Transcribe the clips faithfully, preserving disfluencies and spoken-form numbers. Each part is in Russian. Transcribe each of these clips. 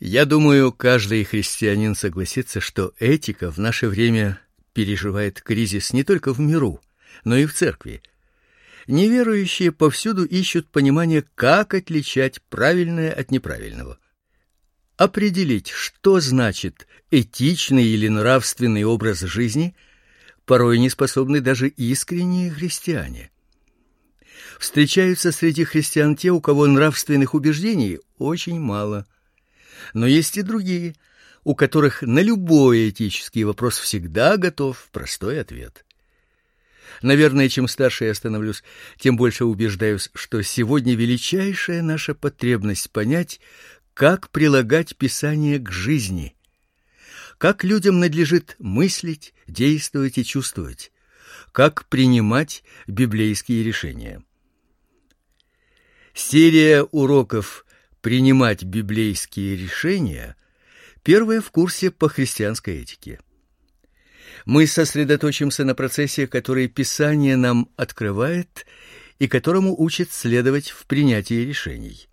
Я думаю, каждый христианин согласится, что этика в наше время переживает кризис не только в миру, но и в церкви. Неверующие повсюду ищут понимание, как отличать правильное от неправильного. Определить, что значит этичный или нравственный образ жизни, порой не способны даже искренние христиане. Встречаются среди христиан те, у кого нравственных убеждений очень мало. Но есть и другие, у которых на любой этический вопрос всегда готов простой ответ. Наверное, чем старше я становлюсь, тем больше убеждаюсь, что сегодня величайшая наша потребность понять, как прилагать Писание к жизни, как людям надлежит мыслить, действовать и чувствовать, как принимать библейские решения. Серия уроков «Принимать библейские решения» первая в курсе по христианской этике. Мы сосредоточимся на процессе, который Писание нам открывает и которому учит следовать в принятии решений.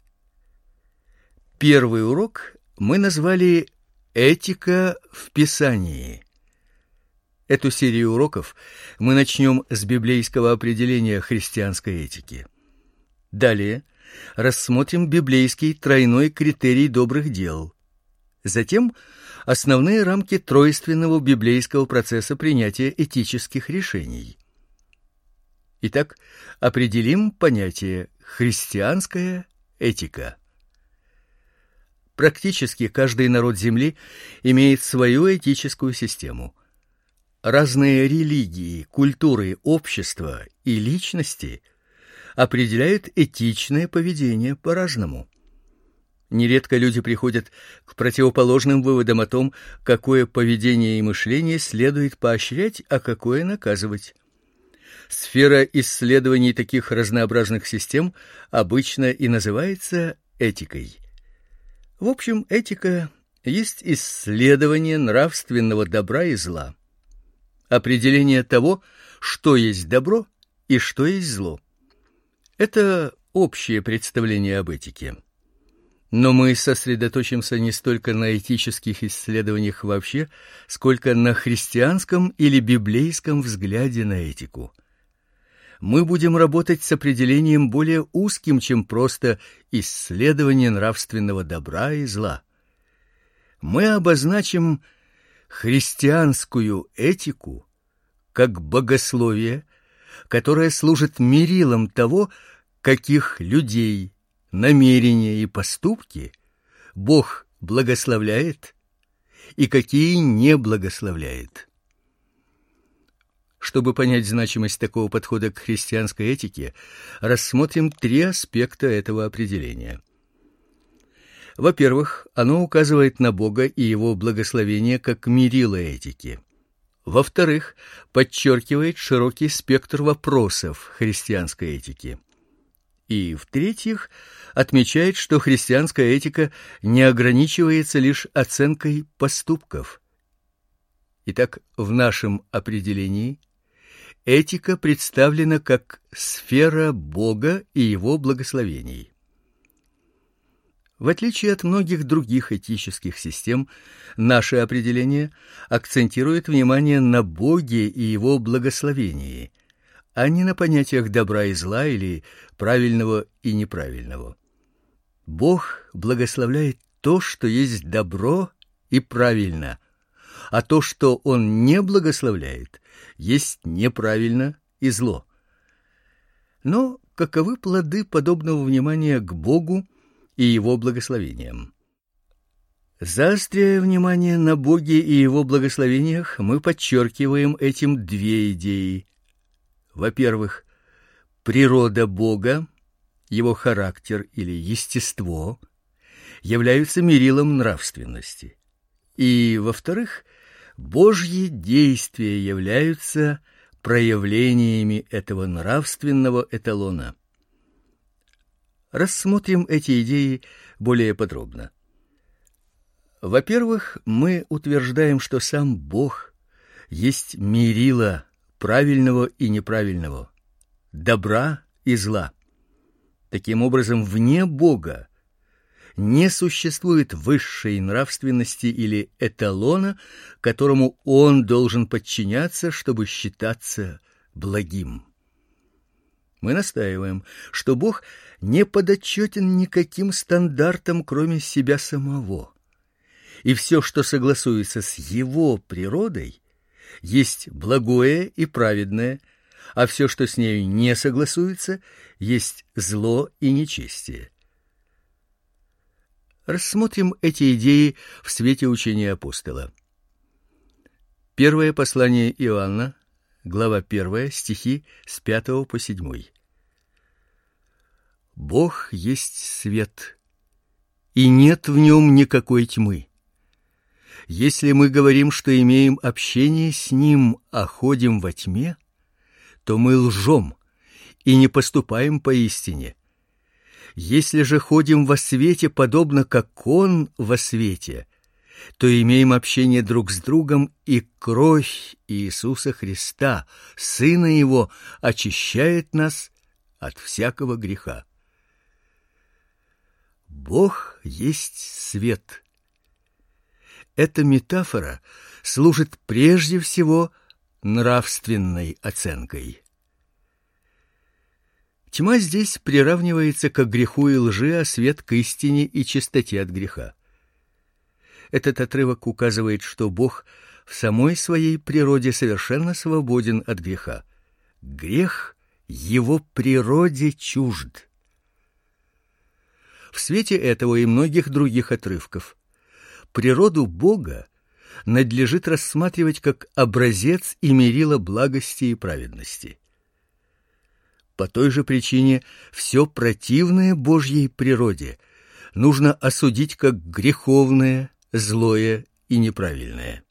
Первый урок мы назвали «Этика в Писании». Эту серию уроков мы начнем с библейского определения христианской этики. Далее рассмотрим библейский тройной критерий добрых дел. Затем основные рамки тройственного библейского процесса принятия этических решений. Итак, определим понятие «христианская этика». Практически каждый народ Земли имеет свою этическую систему. Разные религии, культуры, общества и личности определяют этичное поведение по-разному. Нередко люди приходят к противоположным выводам о том, какое поведение и мышление следует поощрять, а какое наказывать. Сфера исследований таких разнообразных систем обычно и называется этикой. В общем, этика есть исследование нравственного добра и зла, определение того, что есть добро и что есть зло. Это общее представление об этике. Но мы сосредоточимся не столько на этических исследованиях вообще, сколько на христианском или библейском взгляде на этику. Мы будем работать с определением более узким, чем просто исследование нравственного добра и зла. Мы обозначим христианскую этику как богословие, которое служит мерилом того, каких людей, намерения и поступки Бог благословляет и какие не благословляет. Чтобы понять значимость такого подхода к христианской этике, рассмотрим три аспекта этого определения. Во-первых, оно указывает на Бога и Его благословение как мерило этики. Во-вторых, подчеркивает широкий спектр вопросов христианской этики. И, в-третьих, отмечает, что христианская этика не ограничивается лишь оценкой поступков. Итак, в нашем определении этика представлена как сфера Бога и Его благословений. В отличие от многих других этических систем, наше определение акцентирует внимание на Боге и Его благословении, а не на понятиях добра и зла или правильного и неправильного. Бог благословляет то, что есть добро и правильно, а то, что Он не благословляет, есть неправильно и зло. Но каковы плоды подобного внимания к Богу и Его благословениям? Заостряя внимание на Боге и Его благословениях, мы подчеркиваем этим две идеи. Во-первых, природа Бога, Его характер или естество являются мерилом нравственности. И, во-вторых, Божьи действия являются проявлениями этого нравственного эталона. Рассмотрим эти идеи более подробно. Во-первых, мы утверждаем, что сам Бог есть мерило правильного и неправильного, добра и зла. Таким образом, вне Бога не существует высшей нравственности или эталона, которому он должен подчиняться, чтобы считаться благим. Мы настаиваем, что Бог не подотчетен никаким стандартам, кроме себя самого. И все, что согласуется с его природой, есть благое и праведное, а все, что с нею не согласуется, есть зло и нечестие. Рассмотрим эти идеи в свете учения апостола. Первое послание Иоанна, глава первая, стихи с пятого по седьмой. Бог есть свет, и нет в нем никакой тьмы. Если мы говорим, что имеем общение с ним, а ходим во тьме, то мы лжем и не поступаем поистине. Если же ходим во свете, подобно как он во свете, то имеем общение друг с другом, и кровь Иисуса Христа, Сына Его, очищает нас от всякого греха. Бог есть свет. Эта метафора служит прежде всего нравственной оценкой. Тьма здесь приравнивается к греху и лжи, а свет к истине и чистоте от греха. Этот отрывок указывает, что Бог в самой своей природе совершенно свободен от греха. Грех его природе чужд. В свете этого и многих других отрывков природу Бога надлежит рассматривать как образец и мерило благости и праведности. По той же причине все противное Божьей природе нужно осудить как греховное, злое и неправильное.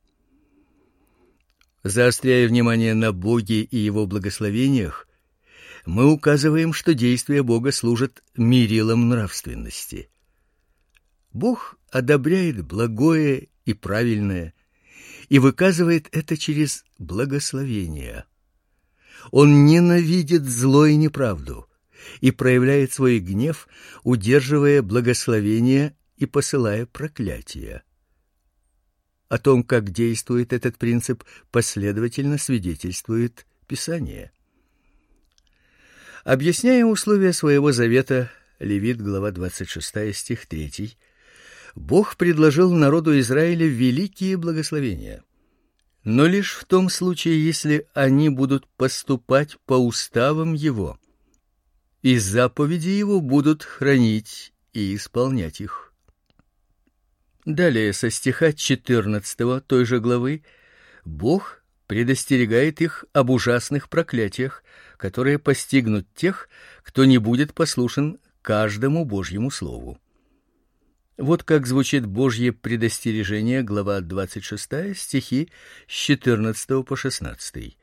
Заостряя внимание на Боге и Его благословениях, мы указываем, что действия Бога служат мерилом нравственности. Бог одобряет благое и правильное и выказывает это через благословение. Он ненавидит зло и неправду и проявляет свой гнев, удерживая благословение и посылая проклятия. О том, как действует этот принцип, последовательно свидетельствует Писание. Объясняя условия своего завета, Левит, глава двадцать шестая, стих третий, Бог предложил народу Израиля великие благословения, но лишь в том случае, если они будут поступать по уставам Его, и заповеди Его будут хранить и исполнять их. Далее, со стиха четырнадцатого той же главы, Бог предостерегает их об ужасных проклятиях, которые постигнут тех, кто не будет послушен каждому Божьему слову. Вот как звучит Божье предостережение, глава двадцать шестая, стихи с четырнадцатого по шестнадцатый.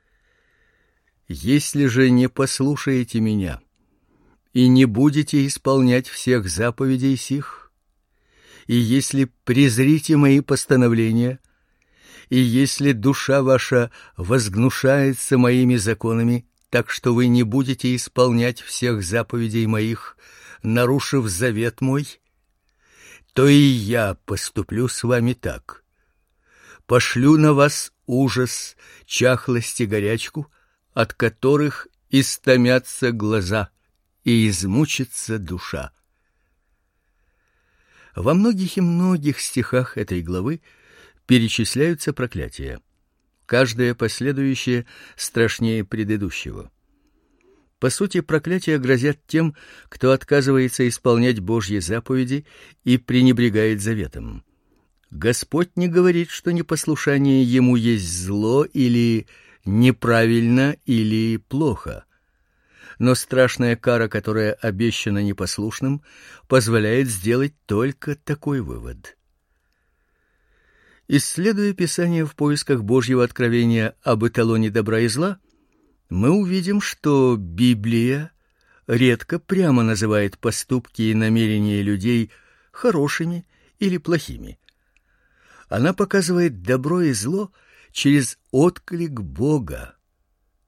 «Если же не послушаете меня и не будете исполнять всех заповедей сих, и если презрите мои постановления, и если душа ваша возгнушается моими законами, так что вы не будете исполнять всех заповедей моих, нарушив завет мой, то и я поступлю с вами так. Пошлю на вас ужас, чахлость и горячку, от которых истомятся глаза и измучится душа». Во многих и многих стихах этой главы перечисляются проклятия. Каждое последующее страшнее предыдущего. По сути, проклятия грозят тем, кто отказывается исполнять Божьи заповеди и пренебрегает заветом. Господь не говорит, что непослушание Ему есть зло или неправильно или плохо. Но страшная кара, которая обещана непослушным, позволяет сделать только такой вывод. Исследуя Писание в поисках Божьего откровения об эталоне добра и зла, мы увидим, что Библия редко прямо называет поступки и намерения людей хорошими или плохими. Она показывает добро и зло через отклик Бога.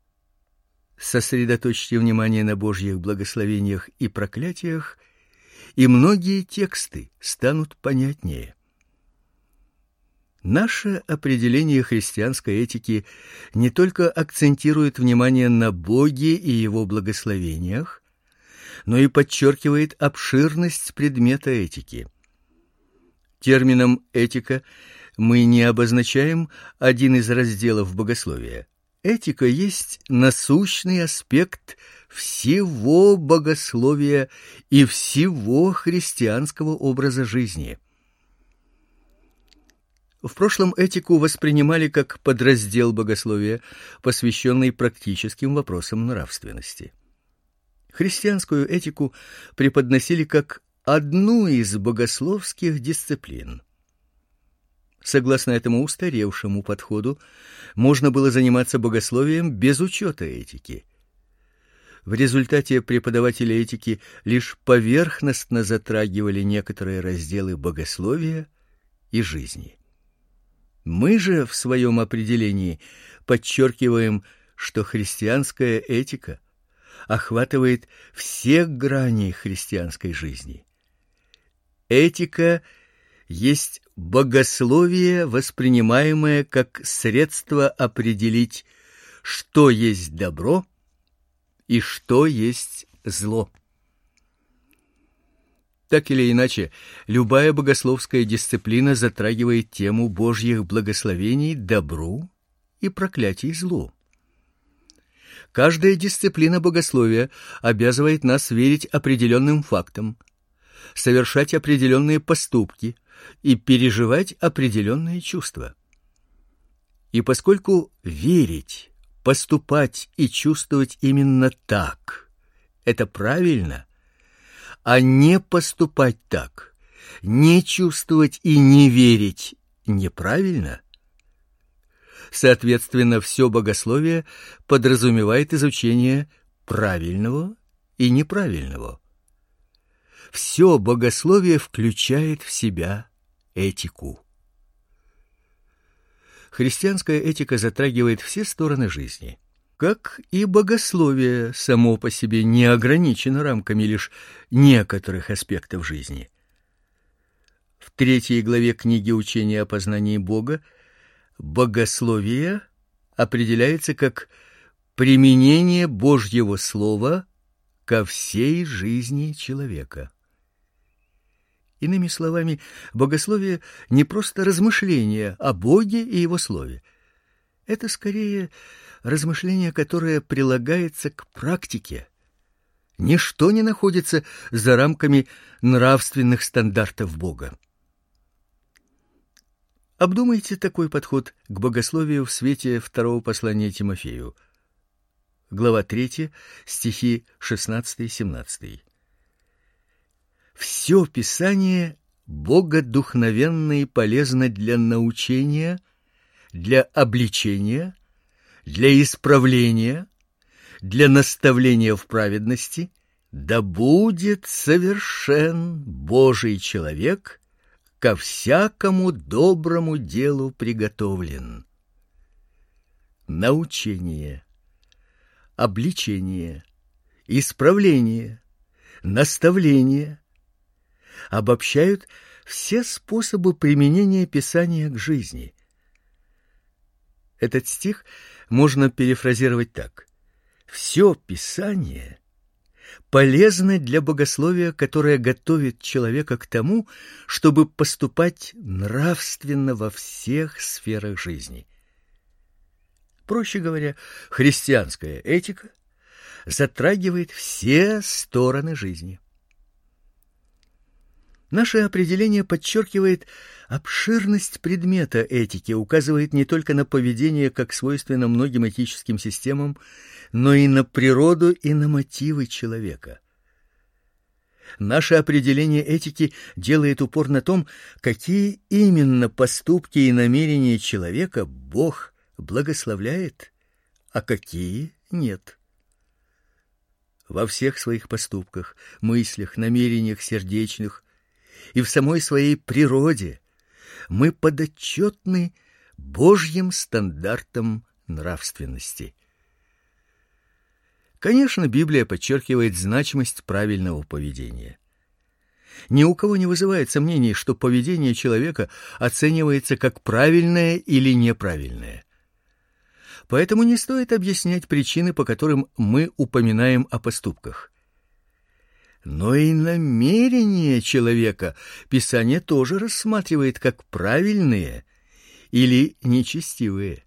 Сосредоточьте внимание на Божьих благословениях и проклятиях, и многие тексты станут понятнее. Наше определение христианской этики не только акцентирует внимание на Боге и Его благословениях, но и подчеркивает обширность предмета этики. Термином «этика» мы не обозначаем один из разделов богословия. Этика есть насущный аспект всего богословия и всего христианского образа жизни. В прошлом этику воспринимали как подраздел богословия, посвященный практическим вопросам нравственности. Христианскую этику преподносили как одну из богословских дисциплин. Согласно этому устаревшему подходу, можно было заниматься богословием без учета этики. В результате преподаватели этики лишь поверхностно затрагивали некоторые разделы богословия и жизни. Мы же в своем определении подчеркиваем, что христианская этика охватывает все грани христианской жизни. Этика есть богословие, воспринимаемое как средство определить, что есть добро и что есть зло. Так или иначе, любая богословская дисциплина затрагивает тему Божьих благословений добру и проклятий злу. Каждая дисциплина богословия обязывает нас верить определенным фактам, совершать определенные поступки и переживать определенные чувства. И поскольку верить, поступать и чувствовать именно так — это правильно, а не поступать так, не чувствовать и не верить неправильно, соответственно, все богословие подразумевает изучение правильного и неправильного. Все богословие включает в себя этику. Христианская этика затрагивает все стороны жизни. Как и богословие само по себе не ограничено рамками лишь некоторых аспектов жизни. В третьей главе книги «Учение о познании Бога» богословие определяется как применение Божьего Слова ко всей жизни человека. Иными словами, богословие не просто размышление о Боге и Его Слове. Это скорее размышление, которое прилагается к практике. Ничто не находится за рамками нравственных стандартов Бога. Обдумайте такой подход к богословию в свете второго послания Тимофею. Глава третья, стихи шестнадцатый-семнадцатый. Все Писание богодухновенно и полезно для научения, для обличения, для исправления, для наставления в праведности, да будет совершен Божий человек, ко всякому доброму делу приготовлен. Научение, обличение, исправление, наставление обобщают все способы применения Писания к жизни. Этот стих можно перефразировать так: все Писание полезно для богословия, которое готовит человека к тому, чтобы поступать нравственно во всех сферах жизни. Проще говоря, христианская этика затрагивает все стороны жизни. Наше определение подчеркивает обширность предмета этики, указывает не только на поведение, как свойственно многим этическим системам, но и на природу и на мотивы человека. Наше определение этики делает упор на том, какие именно поступки и намерения человека Бог благословляет, а какие нет. Во всех своих поступках, мыслях, намерениях сердечных и в самой своей природе мы подотчетны Божьим стандартам нравственности. Конечно, Библия подчеркивает значимость правильного поведения. Ни у кого не вызывает сомнений, что поведение человека оценивается как правильное или неправильное. Поэтому не стоит объяснять причины, по которым мы упоминаем о поступках. Но и намерения человека Писание тоже рассматривает как правильные или нечестивые.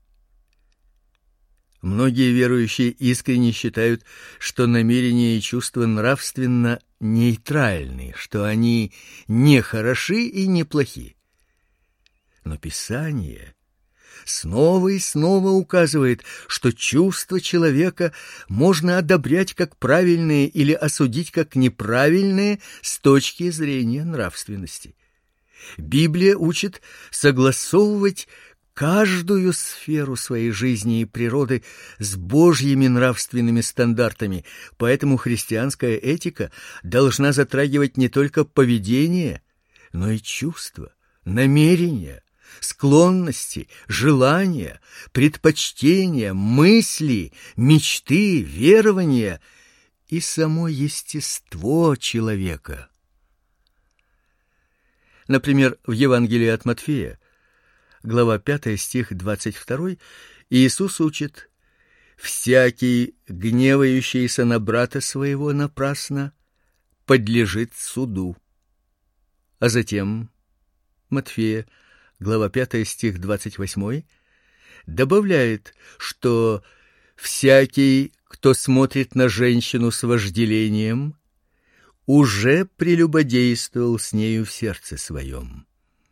Многие верующие искренне считают, что намерения и чувства нравственно нейтральны, что они не хороши и не плохи. Но Писание снова и снова указывает, что чувства человека можно одобрять как правильные или осудить как неправильные с точки зрения нравственности. Библия учит согласовывать каждую сферу своей жизни и природы с Божьими нравственными стандартами, поэтому христианская этика должна затрагивать не только поведение, но и чувства, намерения, склонности, желания, предпочтения, мысли, мечты, верования и само естество человека. Например, в Евангелии от Матфея, глава пятая, стих двадцать второй, Иисус учит: «Всякий, гневающийся на брата своего напрасно, подлежит суду». А затем Матфея, глава пятая, стих двадцать восьмой, добавляет, что всякий, кто смотрит на женщину с вожделением, уже прелюбодействовал с нею в сердце своем.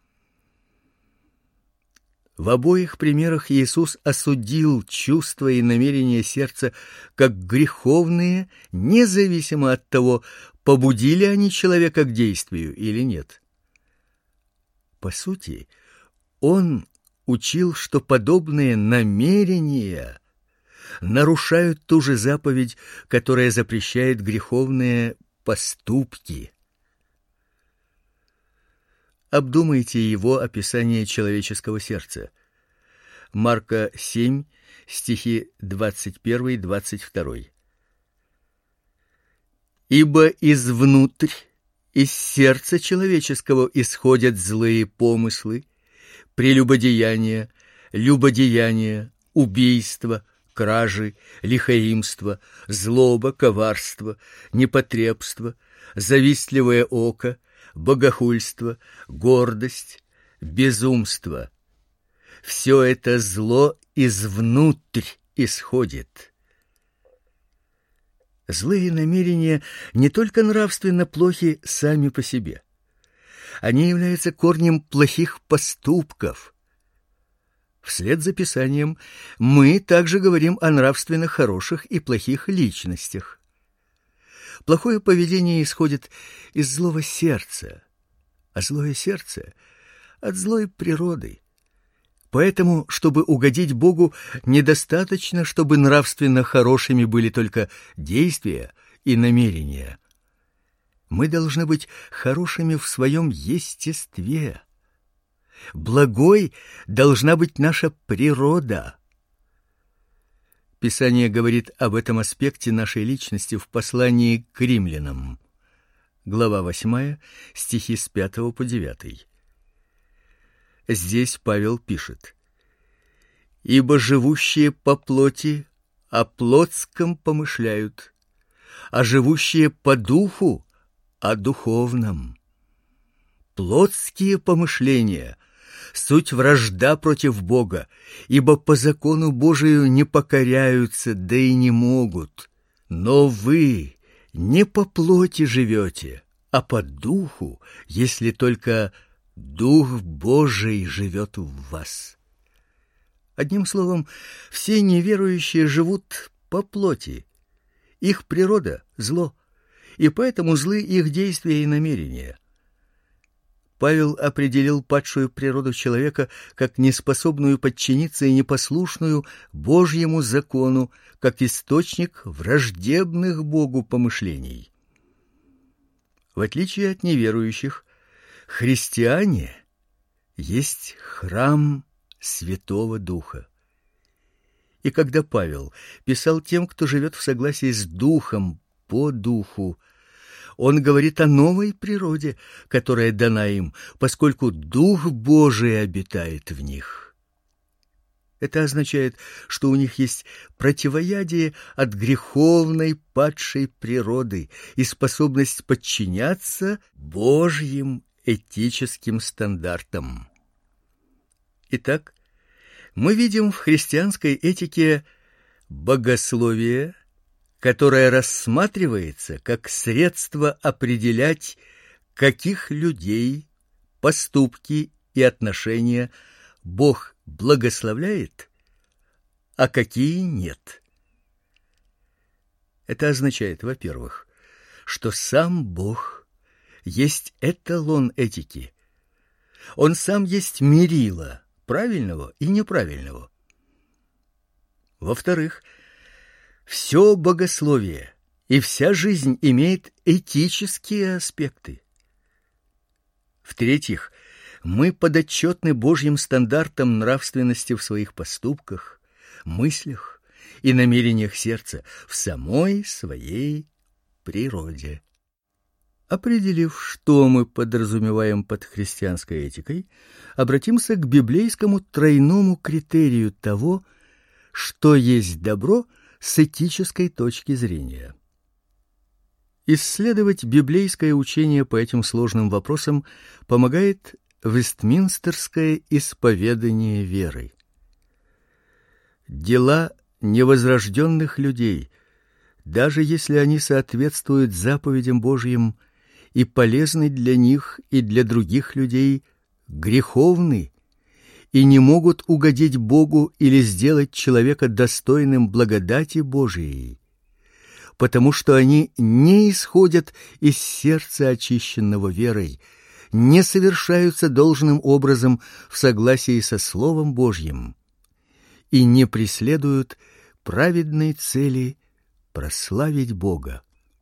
В обоих примерах Иисус осудил чувства и намерения сердца как греховные, независимо от того, побудили они человека к действию или нет. По сути, Он учил, что подобные намерения нарушают ту же заповедь, которая запрещает греховные поступки. Обдумайте его описание человеческого сердца. Марка семь, стихи двадцать первый двадцать второй. «Ибо извнутрь, из сердца человеческого исходят злые помыслы, прелюбодеяния, любодеяния, убийства, кражи, лихоимство, злоба, коварство, непотребство, завистливое око, богохульство, гордость, безумство. Все это зло извнутрь исходит». Злые намерения не только нравственно плохи сами по себе. Они являются корнем плохих поступков. Вслед за Писанием мы также говорим о нравственно хороших и плохих личностях. Плохое поведение исходит из злого сердца, а злое сердце — от злой природы. Поэтому, чтобы угодить Богу, недостаточно, чтобы нравственно хорошими были только действия и намерения. Мы должны быть хорошими в своем естестве. Благой должна быть наша природа. Писание говорит об этом аспекте нашей личности в послании к римлянам, глава восьмая, стихи с пятого по девятый. Здесь Павел пишет: «Ибо живущие по плоти о плотском помышляют, а живущие по духу о духовном. Плотские помышления — суть вражда против Бога, ибо по закону Божию не покоряются, да и не могут. Но вы не по плоти живете, а по духу, если только Дух Божий живет в вас». Одним словом, все неверующие живут по плоти. Их природа — зло, и поэтому злы их действия и намерения. Павел определил падшую природу человека как неспособную подчиниться и непослушную Божьему закону, как источник враждебных Богу помышлений. В отличие от неверующих, христиане есть храм Святого Духа. И когда Павел писал тем, кто живет в согласии с Духом по Духу, Он говорит о новой природе, которая дана им, поскольку Дух Божий обитает в них. Это означает, что у них есть противоядие от греховной падшей природы и способность подчиняться Божьим этическим стандартам. Итак, мы видим в христианской этике богословие, которое рассматривается как средство определять, каких людей, поступки и отношения Бог благословляет, а какие нет. Это означает, во-первых, что сам Бог есть эталон этики. Он сам есть мерило правильного и неправильного. Во-вторых, все богословие и вся жизнь имеет этические аспекты. В-третьих, мы подотчетны Божьим стандартам нравственности в своих поступках, мыслях и намерениях сердца в самой своей природе. Определив, что мы подразумеваем под христианской этикой, обратимся к библейскому тройному критерию того, что есть добро с этической точки зрения. Исследовать библейское учение по этим сложным вопросам помогает Вестминстерское исповедание веры. Дела невозрожденных людей, даже если они соответствуют заповедям Божьим и полезны для них и для других людей, греховны и не могут угодить Богу или сделать человека достойным благодати Божией, потому что они не исходят из сердца, очищенного верой, не совершаются должным образом в согласии со Словом Божьим и не преследуют праведной цели прославить Бога.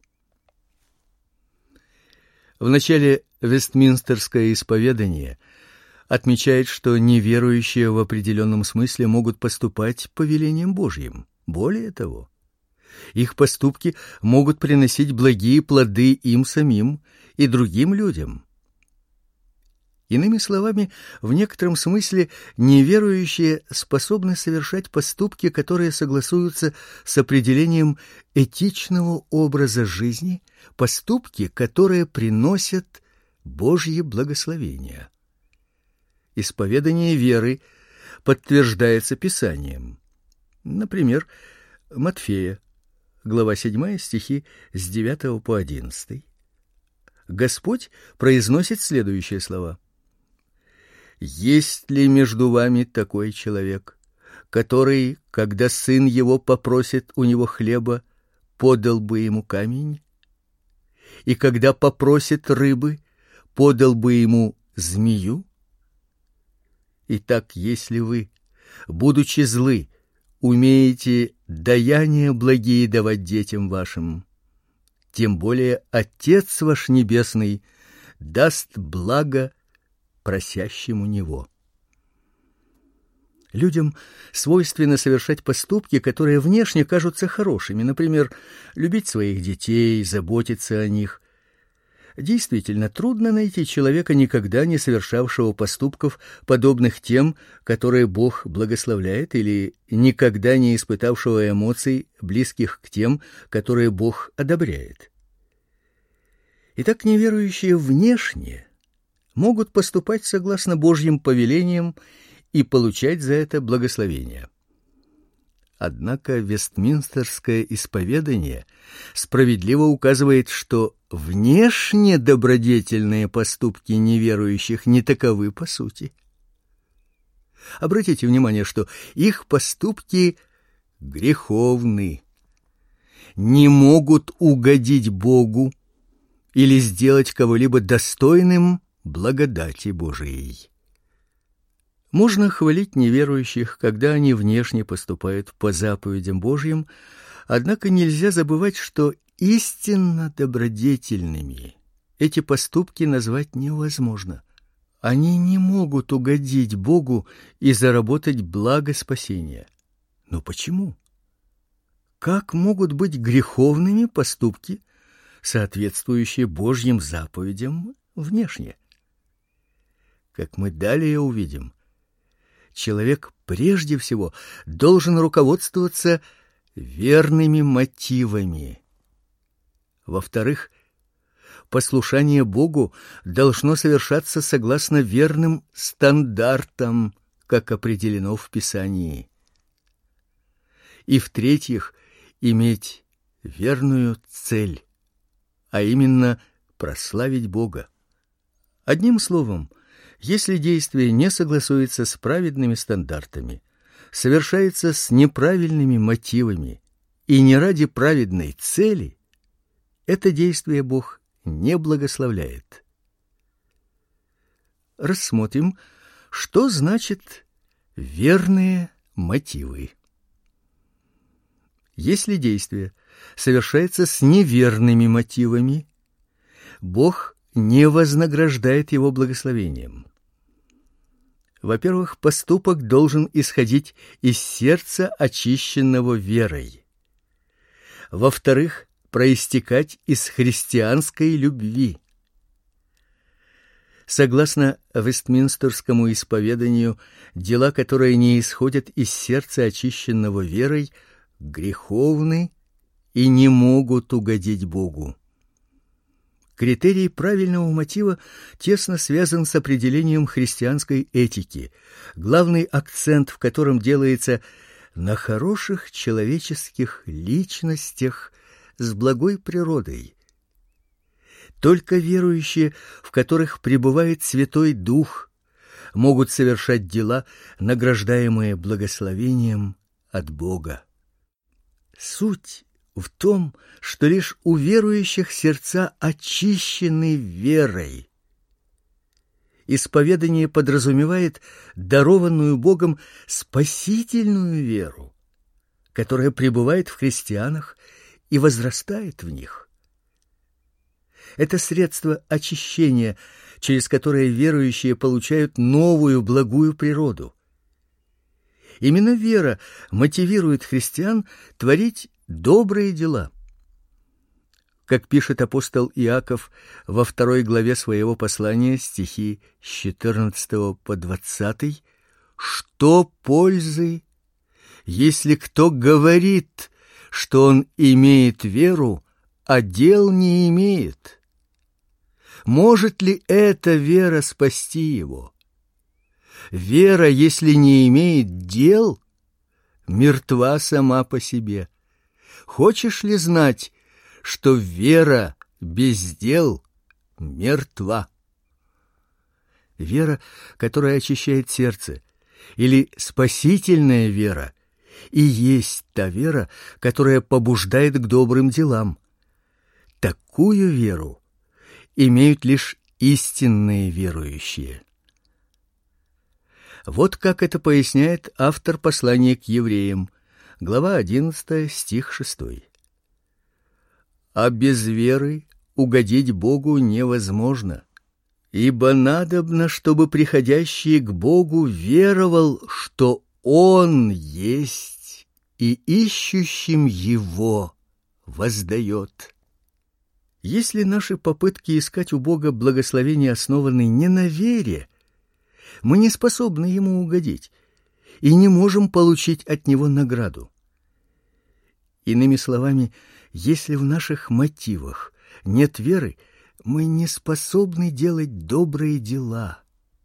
В начале Вестминстерское исповедание отмечает, что неверующие в определенном смысле могут поступать по велениям Божьим. Более того, их поступки могут приносить благие плоды им самим и другим людям. Иными словами, в некотором смысле неверующие способны совершать поступки, которые согласуются с определением этичного образа жизни, поступки, которые приносят Божье благословение. Исповедание веры подтверждается Писанием. Например, Матфея, глава седьмая, стихи с девятого по одиннадцатый. Господь произносит следующие слова: «Есть ли между вами такой человек, который, когда сын его попросит у него хлеба, подал бы ему камень? И когда попросит рыбы, подал бы ему змею? Итак, если вы, будучи злы, умеете даяния благие давать детям вашим, тем более Отец ваш Небесный даст благо просящему Него». Людям свойственно совершать поступки, которые внешне кажутся хорошими, например, любить своих детей, заботиться о них. Действительно, трудно найти человека, никогда не совершавшего поступков, подобных тем, которые Бог благословляет, или никогда не испытавшего эмоций, близких к тем, которые Бог одобряет. Итак, неверующие внешне могут поступать согласно Божьим повелениям и получать за это благословение. Однако Вестминстерское исповедание справедливо указывает, что внешне добродетельные поступки неверующих не таковы по сути. Обратите внимание, что их поступки греховны, не могут угодить Богу или сделать кого-либо достойным благодати Божией. Можно хвалить неверующих, когда они внешне поступают по заповедям Божьим, однако нельзя забывать, что истинно добродетельными эти поступки назвать невозможно. Они не могут угодить Богу и заработать благо спасения. Но почему? Как могут быть греховными поступки, соответствующее Божьим заповедям внешне. Как мы далее увидим, человек прежде всего должен руководствоваться верными мотивами. Во-вторых, послушание Богу должно совершаться согласно верным стандартам, как определено в Писании. И в-третьих, иметь верную цель, а именно прославить Бога. Одним словом, если действие не согласуется с праведными стандартами, совершается с неправильными мотивами и не ради праведной цели, это действие Бог не благословляет. Рассмотрим, что значит верные мотивы. Если действие совершается с неверными мотивами, Бог не вознаграждает его благословением. Во-первых, поступок должен исходить из сердца, очищенного верой. Во-вторых, проистекать из христианской любви. Согласно Вестминстерскому исповеданию, дела, которые не исходят из сердца, очищенного верой, греховны и не могут угодить Богу. Критерий правильного мотива тесно связан с определением христианской этики, главный акцент в котором делается на хороших человеческих личностях с благой природой. Только верующие, в которых пребывает Святой Дух, могут совершать дела, награждаемые благословением от Бога. Суть в том, что лишь у верующих сердца очищены верой. Исповедание подразумевает дарованную Богом спасительную веру, которая пребывает в христианах и возрастает в них. Это средство очищения, через которое верующие получают новую благую природу. Именно вера мотивирует христиан творить добрые дела. Как пишет апостол Иаков во второй главе своего послания, стихи с четырнадцатого по двадцатый, «Что пользы, если кто говорит, что он имеет веру, а дел не имеет? Может ли эта вера спасти его? Вера, если не имеет дел, мертва сама по себе. Хочешь ли знать, что вера без дел мертва?» Вера, которая очищает сердце, или спасительная вера, и есть та вера, которая побуждает к добрым делам. Такую веру имеют лишь истинные верующие. Вот как это поясняет автор послания к евреям, глава одиннадцатая, стих шестой. «А без веры угодить Богу невозможно, ибо надобно, чтобы приходящий к Богу веровал, что Он есть, и ищущим Его воздает». Если наши попытки искать у Бога благословения основаны не на вере, мы не способны Ему угодить и не можем получить от Него награду. Иными словами, если в наших мотивах нет веры, мы не способны делать добрые дела.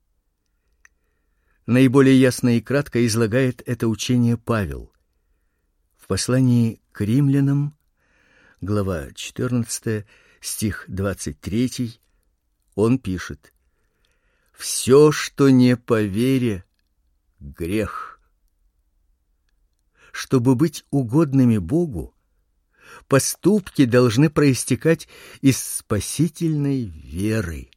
Наиболее ясно и кратко излагает это учение Павел. В послании к римлянам, глава четырнадцатая, стих двадцать третий, он пишет: «Все, что не по вере, грех». Чтобы быть угодными Богу, поступки должны проистекать из спасительной веры.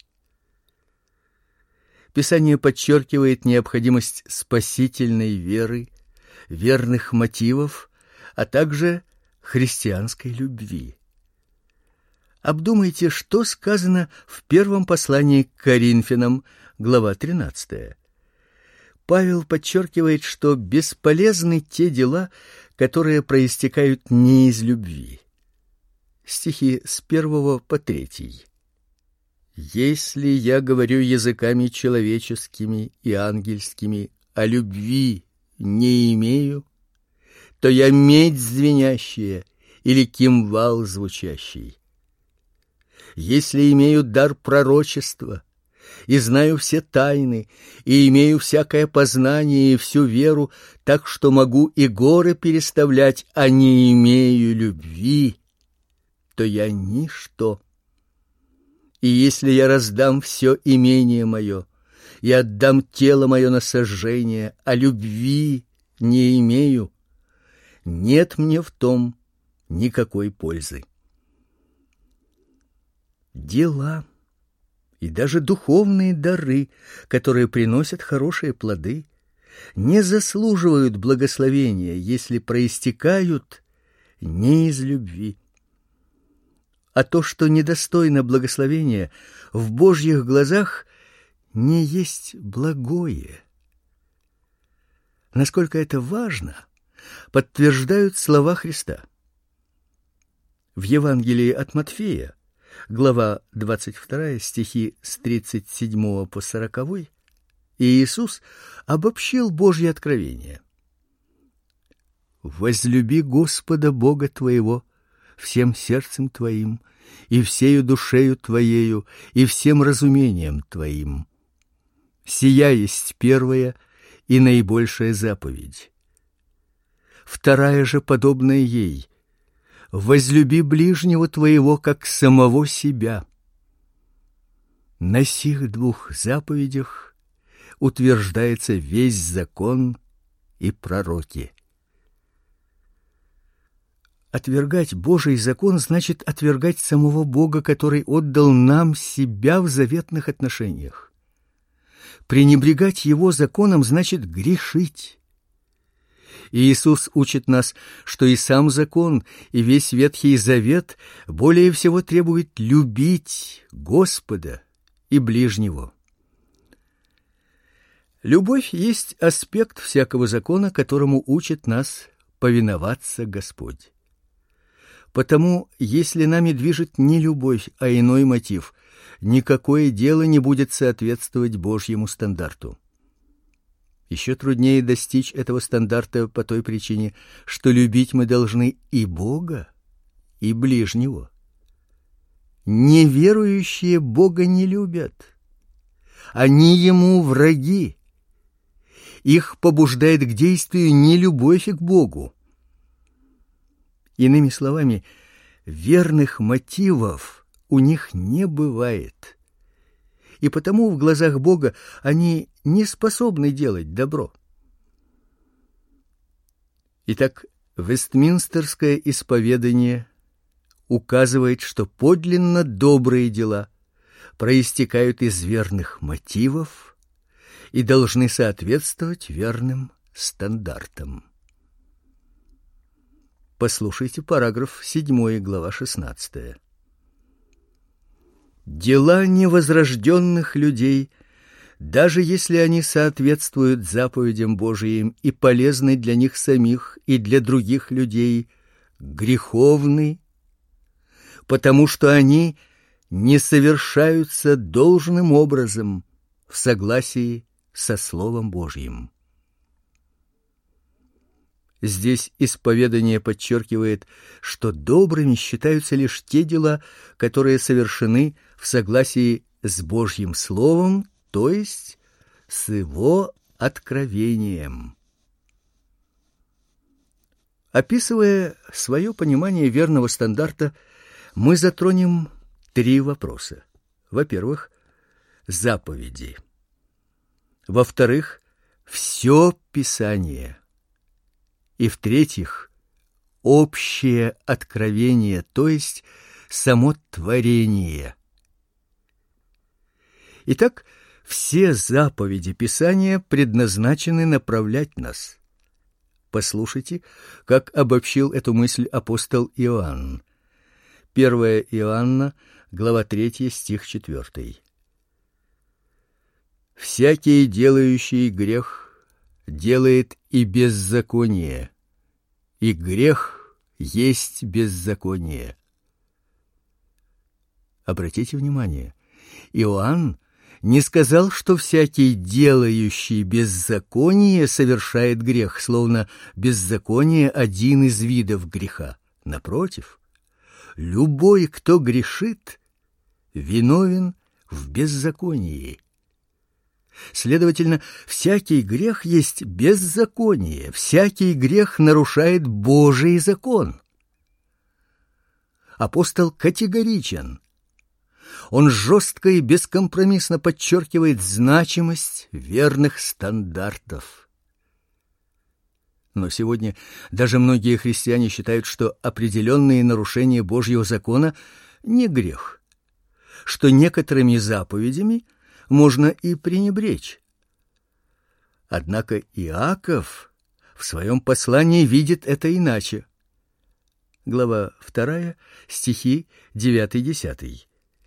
Писание подчеркивает необходимость спасительной веры, верных мотивов, а также христианской любви. Обдумайте, что сказано в первом послании к Коринфянам, глава тринадцатая. Павел подчеркивает, что бесполезны те дела, которые проистекают не из любви. стихи с первого по третий. «Если я говорю языками человеческими и ангельскими, а любви не имею, то я медь звенящая или кимвал звучащий. Если имею дар пророчества и знаю все тайны, и имею всякое познание и всю веру, так что могу и горы переставлять, а не имею любви, то я ничто. И если я раздам все имение мое и отдам тело мое на сожжение, а любви не имею, нет мне в том никакой пользы». Дела и даже духовные дары, которые приносят хорошие плоды, не заслуживают благословения, если проистекают не из любви. А то, что недостойно благословения, в Божьих глазах не есть благое. Насколько это важно, подтверждают слова Христа. В Евангелии от Матфея, глава двадцать вторая, стихи с тридцать седьмого по сороковой, Иисус обобщил Божье откровение. «Возлюби Господа Бога твоего всем сердцем твоим, и всею душею твоею, и всем разумением твоим. Сия есть первая и наибольшая заповедь. Вторая же, подобная ей: возлюби ближнего твоего, как самого себя. На сих двух заповедях утверждается весь закон и пророки». Отвергать Божий закон значит отвергать самого Бога, который отдал нам себя в заветных отношениях. Пренебрегать Его законом значит грешить. Иисус учит нас, что и сам закон, и весь Ветхий Завет более всего требует любить Господа и ближнего. Любовь есть аспект всякого закона, которому учит нас повиноваться Господь. Потому, если нами движет не любовь, а иной мотив, никакое дело не будет соответствовать Божьему стандарту. Еще труднее достичь этого стандарта по той причине, что любить мы должны и Бога, и ближнего. Неверующие Бога не любят. Они Ему враги. Их побуждает к действию не любовь к Богу. Иными словами, верных мотивов у них не бывает. И потому в глазах Бога они не способны делать добро. Итак, Вестминстерское исповедание указывает, что подлинно добрые дела проистекают из верных мотивов и должны соответствовать верным стандартам. Послушайте параграф седьмой, глава шестнадцатая. Дела невозрожденных людей, даже если они соответствуют заповедям Божиим и полезны для них самих и для других людей, греховны, потому что они не совершаются должным образом в согласии со Словом Божьим. Здесь исповедание подчеркивает, что добрыми считаются лишь те дела, которые совершены в согласии с Божьим Словом, то есть с Его откровением. Описывая свое понимание верного стандарта, мы затронем три вопроса. Во-первых, заповеди. Во-вторых, все Писание. И в-третьих, общее откровение, то есть само творение. Итак, все заповеди Писания предназначены направлять нас. Послушайте, как обобщил эту мысль апостол Иоанн. первое Иоанна, глава третья, стих четвёртый. «Всякий, делающий грех, делает и беззаконие, и грех есть беззаконие. Обратите внимание, Иоанн не сказал, что всякий, делающий беззаконие, совершает грех, словно беззаконие один из видов греха. Напротив, любой, кто грешит, виновен в беззаконии. Следовательно, всякий грех есть беззаконие, всякий грех нарушает Божий закон. Апостол категоричен. Он жестко и бескомпромиссно подчеркивает значимость верных стандартов. Но сегодня даже многие христиане считают, что определенные нарушения Божьего закона не грех, что некоторыми заповедями можно и пренебречь. Однако Иаков в своем послании видит это иначе. Глава вторая, стихи девятый-десятый.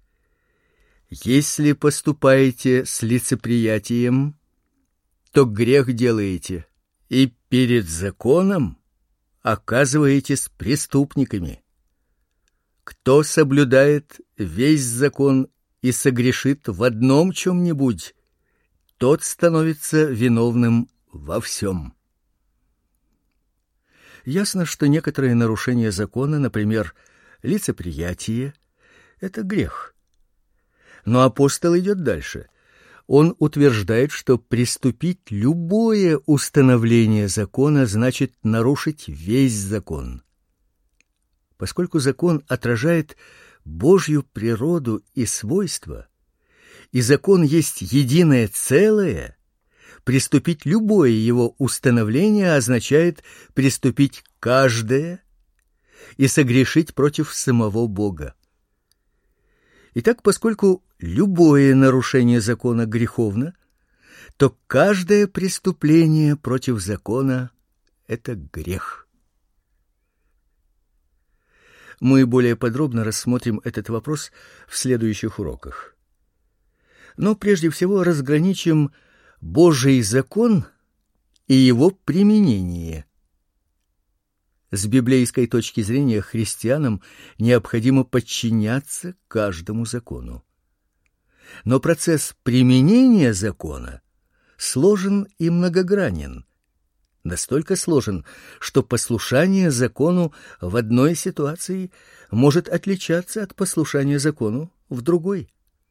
«Если поступаете с лицеприятием, то грех делаете, и перед законом оказываетесь преступниками. Кто соблюдает весь закон и согрешит в одном чем-нибудь, тот становится виновным во всем». Ясно, что некоторые нарушения закона, например, лицеприятие, — это грех. Но апостол идет дальше. Он утверждает, что приступить любое установление закона значит нарушить весь закон. Поскольку закон отражает Божью природу и свойства, и закон есть единое целое, приступить любое его установление означает приступить каждое и согрешить против самого Бога. Итак, поскольку любое нарушение закона греховно, то каждое преступление против закона — это грех. Мы более подробно рассмотрим этот вопрос в следующих уроках. Но прежде всего разграничим Божий закон и его применение. С библейской точки зрения христианам необходимо подчиняться каждому закону. Но процесс применения закона сложен и многогранен. Настолько сложен, что послушание закону в одной ситуации может отличаться от послушания закону в другой.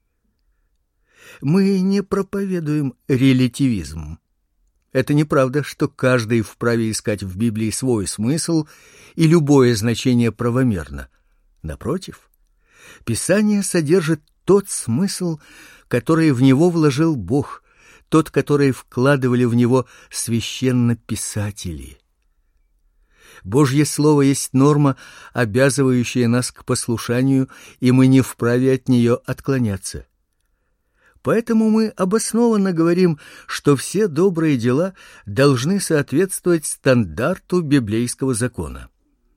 Мы не проповедуем релятивизм. Это неправда, что каждый вправе искать в Библии свой смысл и любое значение правомерно. Напротив, Писание содержит тот смысл, который в него вложил Бог, тот, который вкладывали в него священнописатели. Божье Слово есть норма, обязывающая нас к послушанию, и мы не вправе от нее отклоняться. Поэтому мы обоснованно говорим, что все добрые дела должны соответствовать стандарту библейского закона.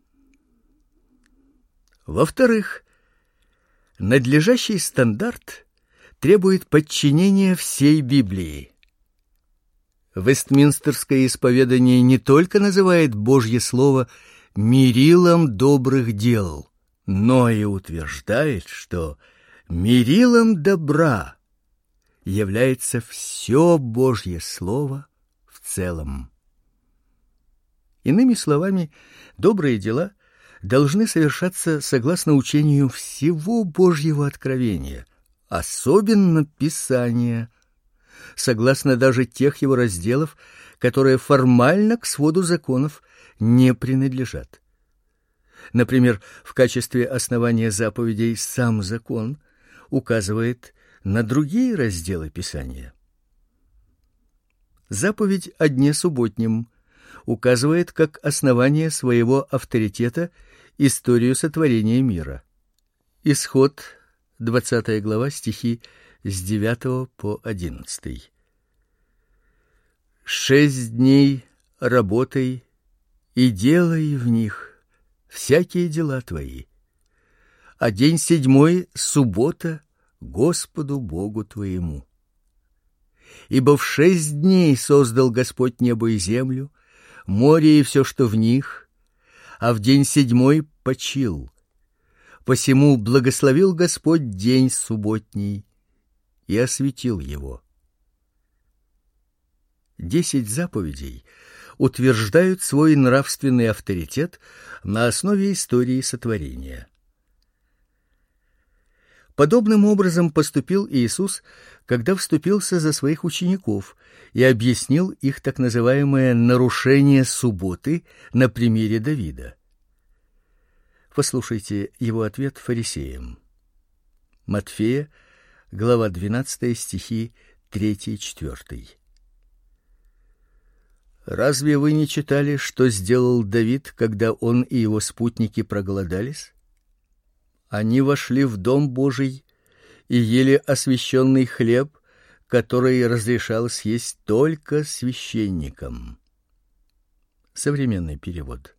Во-вторых, надлежащий стандарт требует подчинения всей Библии. Вестминстерское исповедание не только называет Божье Слово мерилом добрых дел, но и утверждает, что мерилом добра является все Божье Слово в целом. Иными словами, добрые дела должны совершаться согласно учению всего Божьего откровения, особенно Писания, согласно даже тех его разделов, которые формально к своду законов не принадлежат. Например, в качестве основания заповедей сам закон указывает на другие разделы Писания. Заповедь о дне субботнем указывает как основание своего авторитета историю сотворения мира. Исход, двадцатая глава, стихи с девятого по одиннадцатый. «Шесть дней работай и делай в них всякие дела твои, а день седьмой — суббота Господу Богу твоему. Ибо в шесть дней создал Господь небо и землю, море и все, что в них, а в день седьмой почил. Посему благословил Господь день субботний и осветил его. Десять заповедей утверждают свой нравственный авторитет на основе истории сотворения. Подобным образом поступил Иисус, когда вступился за своих учеников и объяснил их так называемое нарушение субботы на примере Давида. Послушайте его ответ фарисеям. Матфея, глава двенадцатая, стихи три-четыре. Разве вы не читали, что сделал Давид, когда он и его спутники проголодались? Они вошли в дом Божий и ели освященный хлеб, который разрешалось есть только священникам. Современный перевод.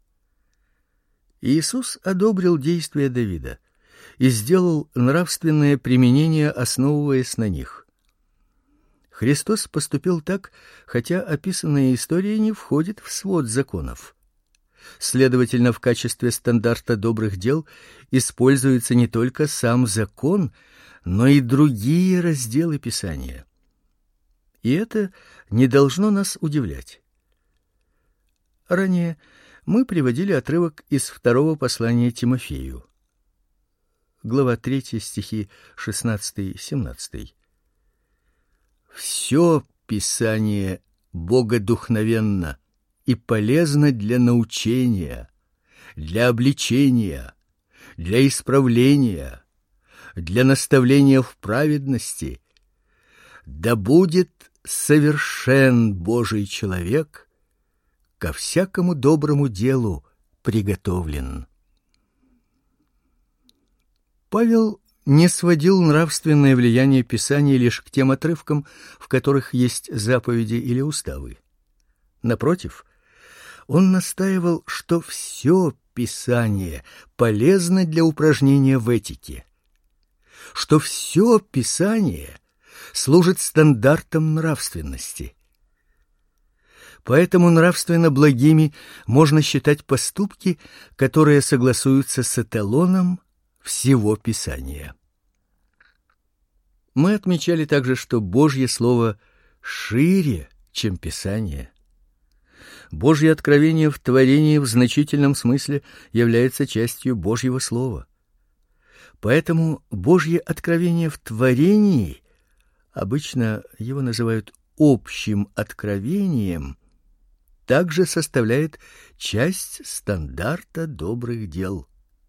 Иисус одобрил действия Давида и сделал нравственное применение, основываясь на них. Христос поступил так, хотя описанная история не входит в свод законов. Следовательно, в качестве стандарта добрых дел используется не только сам закон, но и другие разделы Писания. И это не должно нас удивлять. Ранее мы приводили отрывок из второго послания Тимофею. Глава третья, стихи шестнадцатый-семнадцатый. Все Писание богодухновенно и полезно для научения, для обличения, для исправления, для наставления в праведности, да будет совершен Божий человек, ко всякому доброму делу приготовлен. Павел не сводил нравственное влияние Писания лишь к тем отрывкам, в которых есть заповеди или уставы. Напротив, он настаивал, что все Писание полезно для упражнения в этике, что все Писание служит стандартом нравственности. Поэтому нравственно благими можно считать поступки, которые согласуются с эталоном всего Писания. Мы отмечали также, что Божье Слово шире, чем Писание. Божье откровение в творении в значительном смысле является частью Божьего Слова. Поэтому Божье откровение в творении, обычно его называют общим откровением, также составляет часть стандарта добрых дел.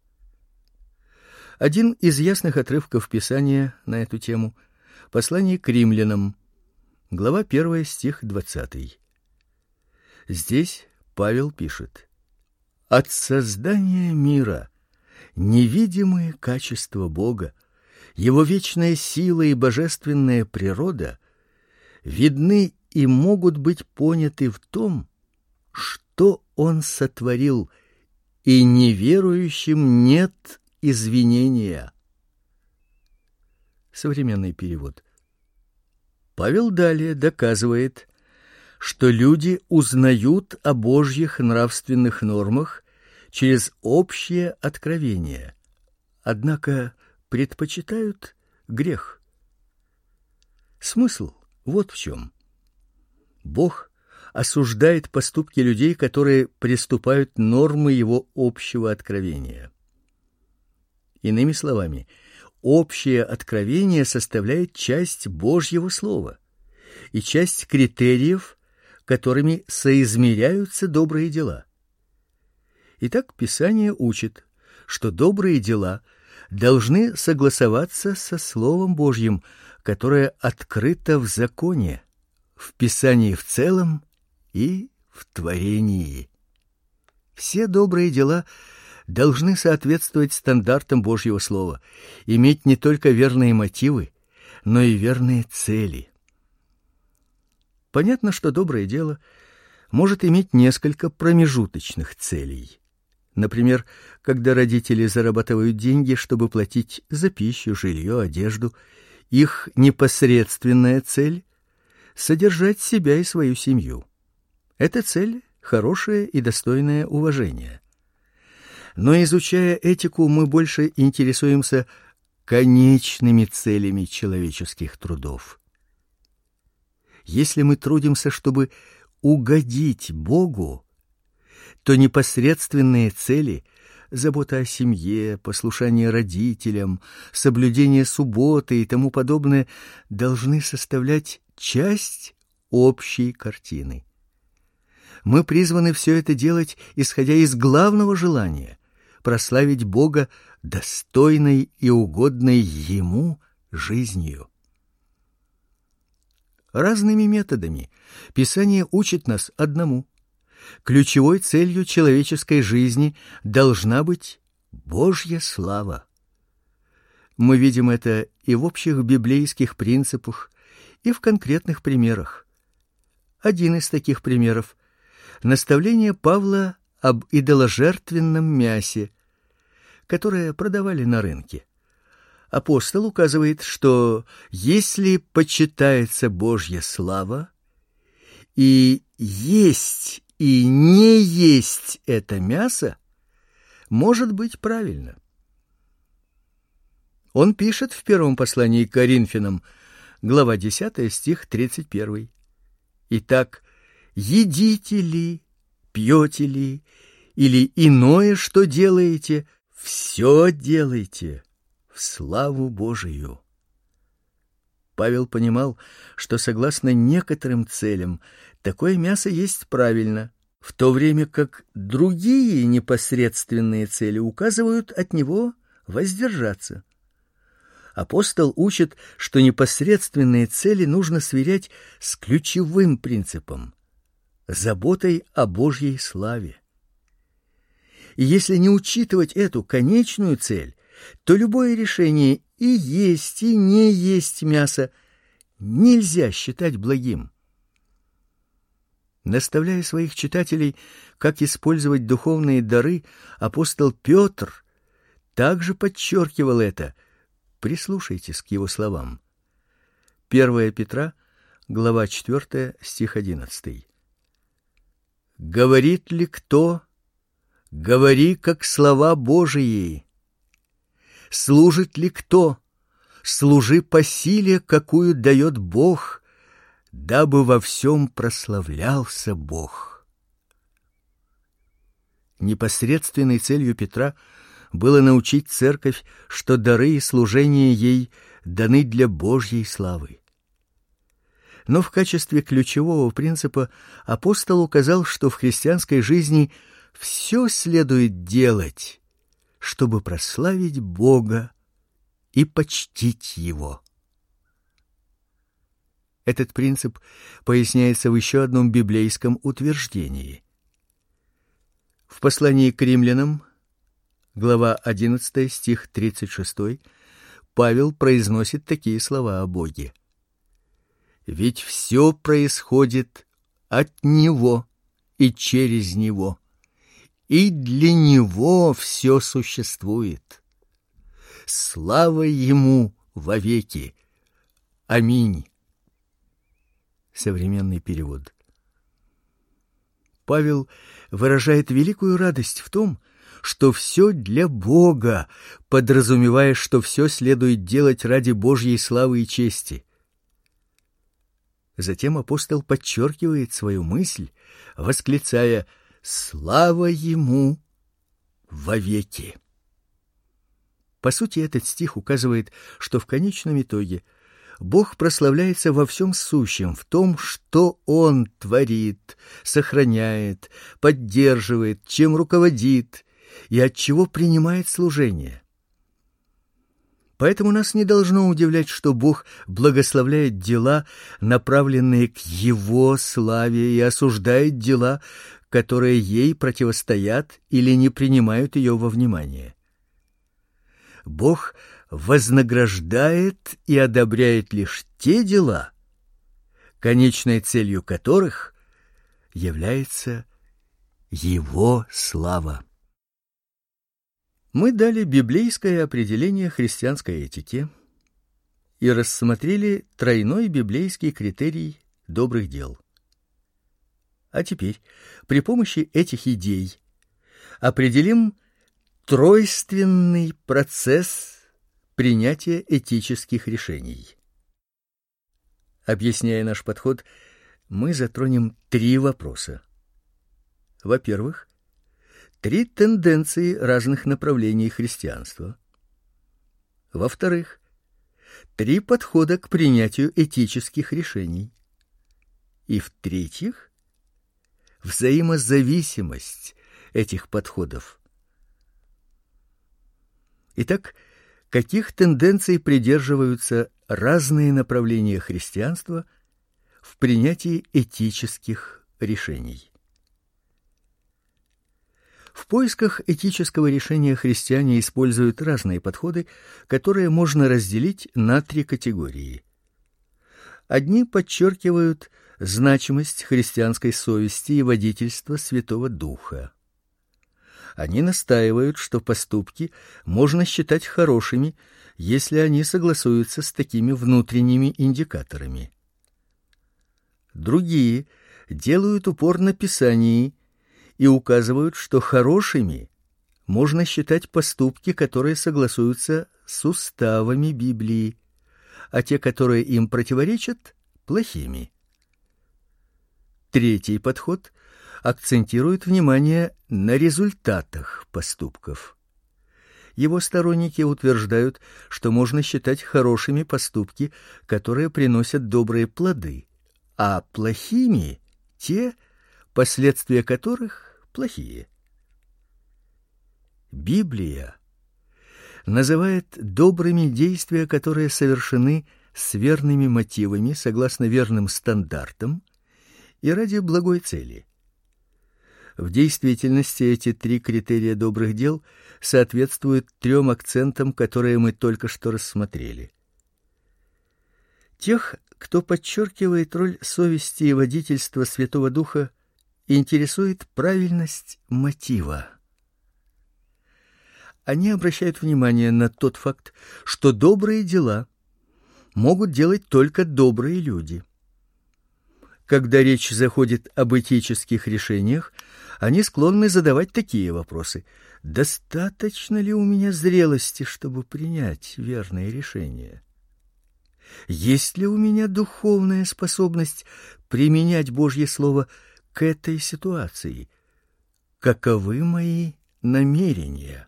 Один из ясных отрывков Писания на эту тему — послание к римлянам, глава первая, стих двадцатый. Здесь Павел пишет: «От создания мира невидимые качества Бога, Его вечная сила и божественная природа видны и могут быть поняты в том, что Он сотворил, и неверующим нет извинения». Современный перевод. Павел далее доказывает, что люди узнают о Божьих нравственных нормах через общее откровение, однако предпочитают грех. Смысл вот в чем. Бог осуждает поступки людей, которые приступают нормы его общего откровения. Иными словами, общее откровение составляет часть Божьего Слова и часть критериев, которыми соизмеряются добрые дела. Итак, Писание учит, что добрые дела должны согласоваться со Словом Божьим, которое открыто в законе, в Писании в целом и в творении. Все добрые дела должны соответствовать стандартам Божьего Слова, иметь не только верные мотивы, но и верные цели. Понятно, что доброе дело может иметь несколько промежуточных целей. Например, когда родители зарабатывают деньги, чтобы платить за пищу, жилье, одежду, их непосредственная цель — содержать себя и свою семью. Эта цель хорошая и достойная уважения. Но изучая этику, мы больше интересуемся конечными целями человеческих трудов. Если мы трудимся, чтобы угодить Богу, то непосредственные цели — забота о семье, послушание родителям, соблюдение субботы и тому подобное — должны составлять часть общей картины. Мы призваны все это делать, исходя из главного желания — прославить Бога достойной и угодной Ему жизнью. Разными методами Писание учит нас одному: ключевой целью человеческой жизни должна быть Божья слава. Мы видим это и в общих библейских принципах, и в конкретных примерах. Один из таких примеров — наставление Павла об идоложертвенном мясе, которое продавали на рынке. Апостол указывает, что если почитается Божья слава, и есть и не есть это мясо, может быть правильно. Он пишет в первом послании к Коринфянам, глава десятая, стих тридцать первый. Итак, едите ли, пьете ли, или иное, что делаете, все делайте в славу Божию. Павел понимал, что согласно некоторым целям такое мясо есть правильно, в то время как другие непосредственные цели указывают от него воздержаться. Апостол учит, что непосредственные цели нужно сверять с ключевым принципом — заботой о Божьей славе. И если не учитывать эту конечную цель, то любое решение и есть, и не есть мясо нельзя считать благим. Наставляя своих читателей, как использовать духовные дары, апостол Петр также подчеркивал это. Прислушайтесь к его словам. первое Петра, глава четвёртая, стих одиннадцатый. «Говорит ли кто? Говори, как слова Божии. Служит ли кто? Служи по силе, какую дает Бог, дабы во всем прославлялся Бог». Непосредственной целью Петра было научить церковь, что дары и служение ей даны для Божьей славы. Но в качестве ключевого принципа апостол указал, что в христианской жизни все следует делать, чтобы прославить Бога и почтить Его. Этот принцип поясняется в еще одном библейском утверждении. В послании к римлянам, глава одиннадцатая, стих тридцать шестой, Павел произносит такие слова о Боге: «Ведь все происходит от Него и через Него, и для Него все существует. Слава Ему вовеки. Аминь». Современный перевод. Павел выражает великую радость в том, что все для Бога, подразумевая, что все следует делать ради Божьей славы и чести. Затем апостол подчеркивает свою мысль, восклицая: «Слава Ему вовеки». По сути, этот стих указывает, что в конечном итоге Бог прославляется во всем сущем, в том, что Он творит, сохраняет, поддерживает, чем руководит и от чего принимает служение. Поэтому нас не должно удивлять, что Бог благословляет дела, направленные к Его славе, и осуждает дела, которые ей противостоят или не принимают ее во внимание. Бог вознаграждает и одобряет лишь те дела, конечной целью которых является Его слава. Мы дали библейское определение христианской этики и рассмотрели тройной библейский критерий добрых дел. А теперь при помощи этих идей определим тройственный процесс принятия этических решений. Объясняя наш подход, мы затронем три вопроса. Во-первых, три тенденции разных направлений христианства. Во-вторых, три подхода к принятию этических решений. И в-третьих, взаимозависимость этих подходов. Итак, каких тенденций придерживаются разные направления христианства в принятии этических решений? В поисках этического решения христиане используют разные подходы, которые можно разделить на три категории. Одни подчеркивают значимость христианской совести и водительства Святого Духа. Они настаивают, что поступки можно считать хорошими, если они согласуются с такими внутренними индикаторами. Другие делают упор на Писании и указывают, что хорошими можно считать поступки, которые согласуются с уставами Библии, а те, которые им противоречат, плохими. Третий подход акцентирует внимание на результатах поступков. Его сторонники утверждают, что можно считать хорошими поступки, которые приносят добрые плоды, а плохими те, последствия которых плохие. Библия называет добрыми действия, которые совершены с верными мотивами, согласно верным стандартам и ради благой цели. В действительности эти три критерия добрых дел соответствуют трем акцентам, которые мы только что рассмотрели. Тех, кто подчеркивает роль совести и водительства Святого Духа, интересует правильность мотива. Они обращают внимание на тот факт, что добрые дела могут делать только добрые люди. Когда речь заходит об этических решениях, они склонны задавать такие вопросы: достаточно ли у меня зрелости, чтобы принять верное решение? Есть ли у меня духовная способность применять Божье Слово к этой ситуации? Каковы мои намерения?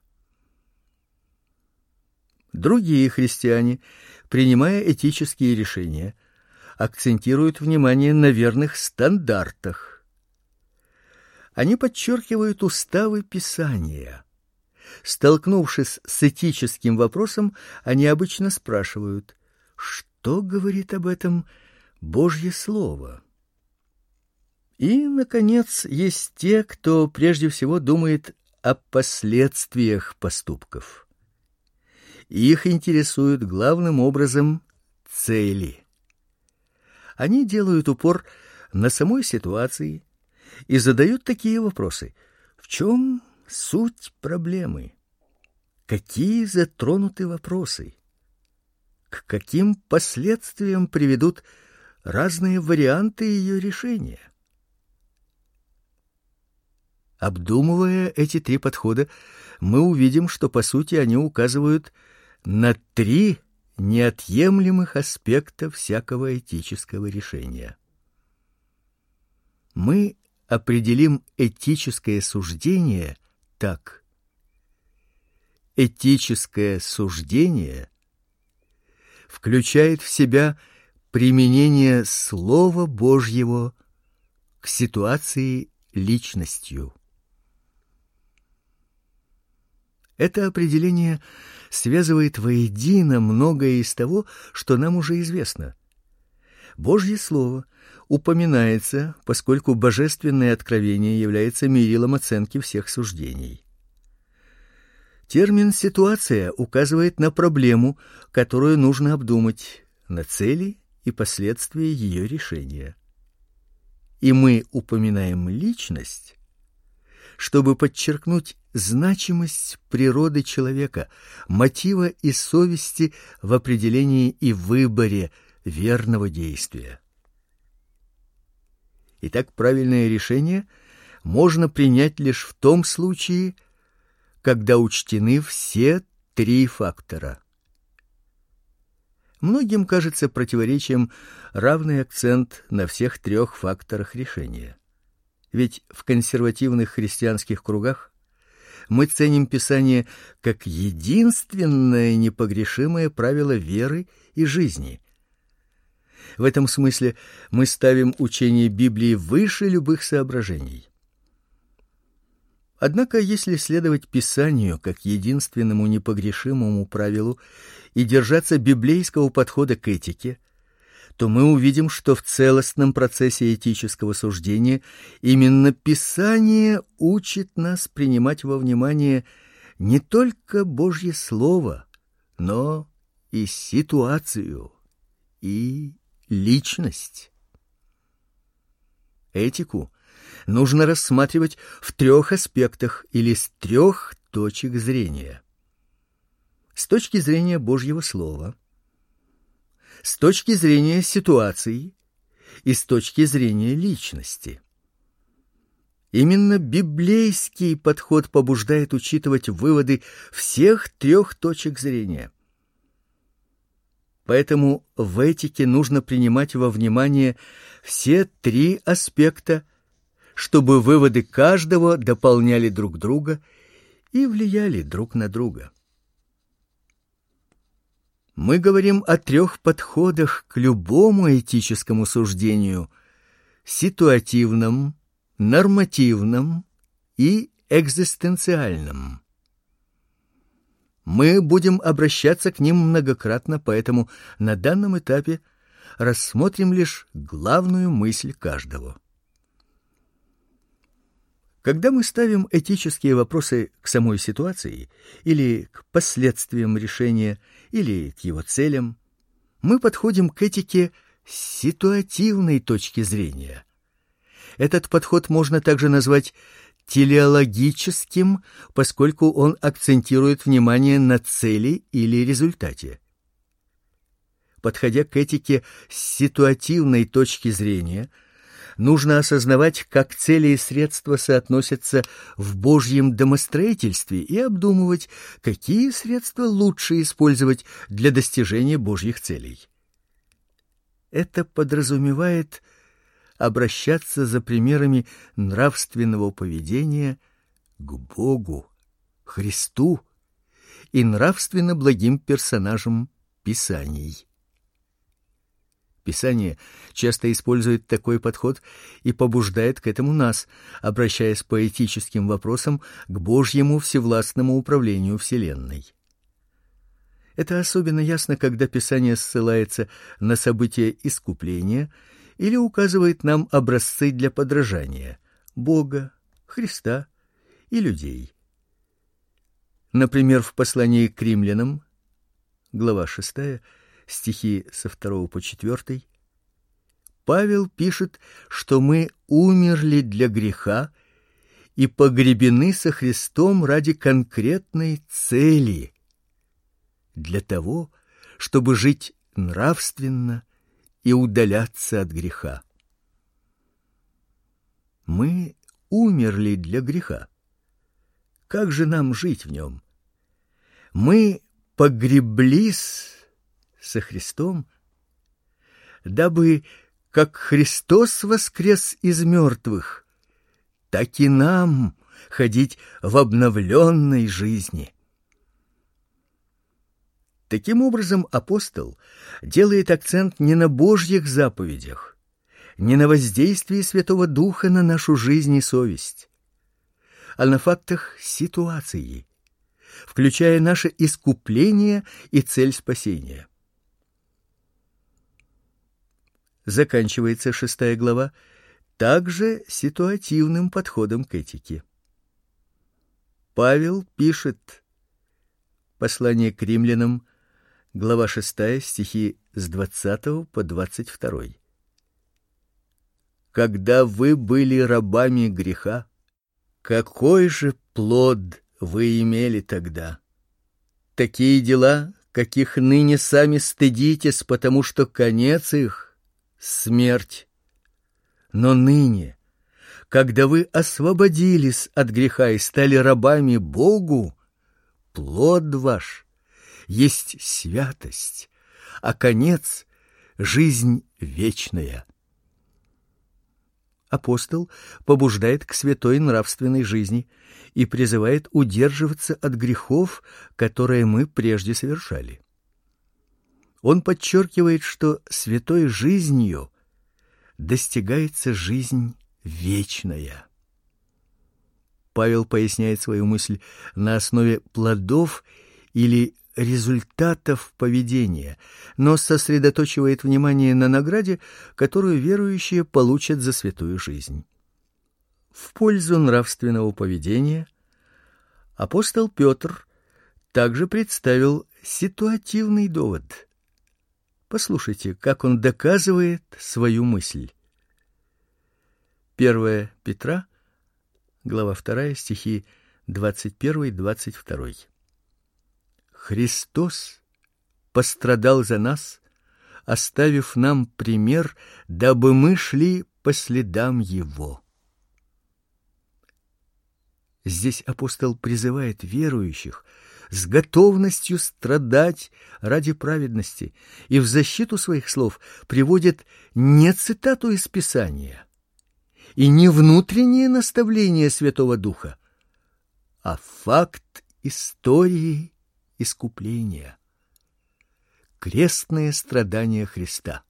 Другие христиане, принимая этические решения, акцентируют внимание на верных стандартах. Они подчеркивают уставы Писания. Столкнувшись с этическим вопросом, они обычно спрашивают: что говорит об этом Божье Слово? И, наконец, есть те, кто прежде всего думает о последствиях поступков. Их интересуют главным образом цели. Они делают упор на самой ситуации и задают такие вопросы: в чем суть проблемы? Какие затронуты вопросы? К каким последствиям приведут разные варианты ее решения? Обдумывая эти три подхода, мы увидим, что по сути они указывают на три неотъемлемых аспекта всякого этического решения. Мы определим этическое суждение так: этическое суждение включает в себя применение Слова Божьего к ситуации личностью. Это определение связывает воедино многое из того, что нам уже известно. Божье Слово упоминается, поскольку божественное откровение является мерилом оценки всех суждений. Термин «ситуация» указывает на проблему, которую нужно обдумать, на цели и последствия ее решения. И мы упоминаем личность, чтобы подчеркнуть значимость природы человека, мотива и совести в определении и выборе верного действия. Итак, правильное решение можно принять лишь в том случае, когда учтены все три фактора. Многим кажется противоречием равный акцент на всех трех факторах решения. Ведь в консервативных христианских кругах мы ценим Писание как единственное непогрешимое правило веры и жизни. В этом смысле мы ставим учение Библии выше любых соображений. Однако, если следовать Писанию как единственному непогрешимому правилу и держаться библейского подхода к этике, то мы увидим, что в целостном процессе этического суждения именно Писание учит нас принимать во внимание не только Божье Слово, но и ситуацию, и личность. Этику нужно рассматривать в трех аспектах или с трех точек зрения. С точки зрения Божьего Слова, с точки зрения ситуации и с точки зрения личности. Именно библейский подход побуждает учитывать выводы всех трех точек зрения. Поэтому в этике нужно принимать во внимание все три аспекта, чтобы выводы каждого дополняли друг друга и влияли друг на друга. Мы говорим о трех подходах к любому этическому суждению: ситуативном, нормативном и экзистенциальном. Мы будем обращаться к ним многократно, поэтому на данном этапе рассмотрим лишь главную мысль каждого. Когда мы ставим этические вопросы к самой ситуации или к последствиям решения, или к его целям, мы подходим к этике с ситуативной точки зрения. Этот подход можно также назвать телеологическим, поскольку он акцентирует внимание на цели или результате. Подходя к этике с ситуативной точки зрения, нужно осознавать, как цели и средства соотносятся в Божьем домостроительстве, и обдумывать, какие средства лучше использовать для достижения Божьих целей. Это подразумевает обращаться за примерами нравственного поведения к Богу, Христу и нравственно благим персонажам Писаний. Писание часто использует такой подход и побуждает к этому нас, обращаясь по этическим вопросам к Божьему всевластному управлению Вселенной. Это особенно ясно, когда Писание ссылается на события искупления или указывает нам образцы для подражания Бога, Христа и людей. Например, в послании к римлянам, глава шестая, стихи со второго по четвертый, Павел пишет, что мы умерли для греха и погребены со Христом ради конкретной цели, для того, чтобы жить нравственно и удаляться от греха. Мы умерли для греха. Как же нам жить в нем? Мы погреблись со Христом, дабы, как Христос воскрес из мертвых, так и нам ходить в обновленной жизни. Таким образом, апостол делает акцент не на Божьих заповедях, не на воздействии Святого Духа на нашу жизнь и совесть, а на фактах ситуации, включая наше искупление и цель спасения. Заканчивается шестая глава также ситуативным подходом к этике. Павел пишет, послание к римлянам, глава шестая, стихи с двадцатого по двадцать второй. Когда вы были рабами греха, какой же плод вы имели тогда? Такие дела, каких ныне сами стыдитесь, потому что конец их — смерть. Но ныне, когда вы освободились от греха и стали рабами Богу, плод ваш есть святость, а конец — жизнь вечная. Апостол побуждает к святой нравственной жизни и призывает удерживаться от грехов, которые мы прежде совершали. Он подчеркивает, что святой жизнью достигается жизнь вечная. Павел поясняет свою мысль на основе плодов или результатов поведения, но сосредотачивает внимание на награде, которую верующие получат за святую жизнь. В пользу нравственного поведения апостол Петр также представил ситуативный довод. Послушайте, как он доказывает свою мысль. первое Петра, глава вторая, стихи двадцать один двадцать два. Христос пострадал за нас, оставив нам пример, дабы мы шли по следам Его. Здесь апостол призывает верующих с готовностью страдать ради праведности и в защиту своих слов приводит не цитату из Писания и не внутреннее наставление Святого Духа, а факт истории искупления, крестные страдания Христа.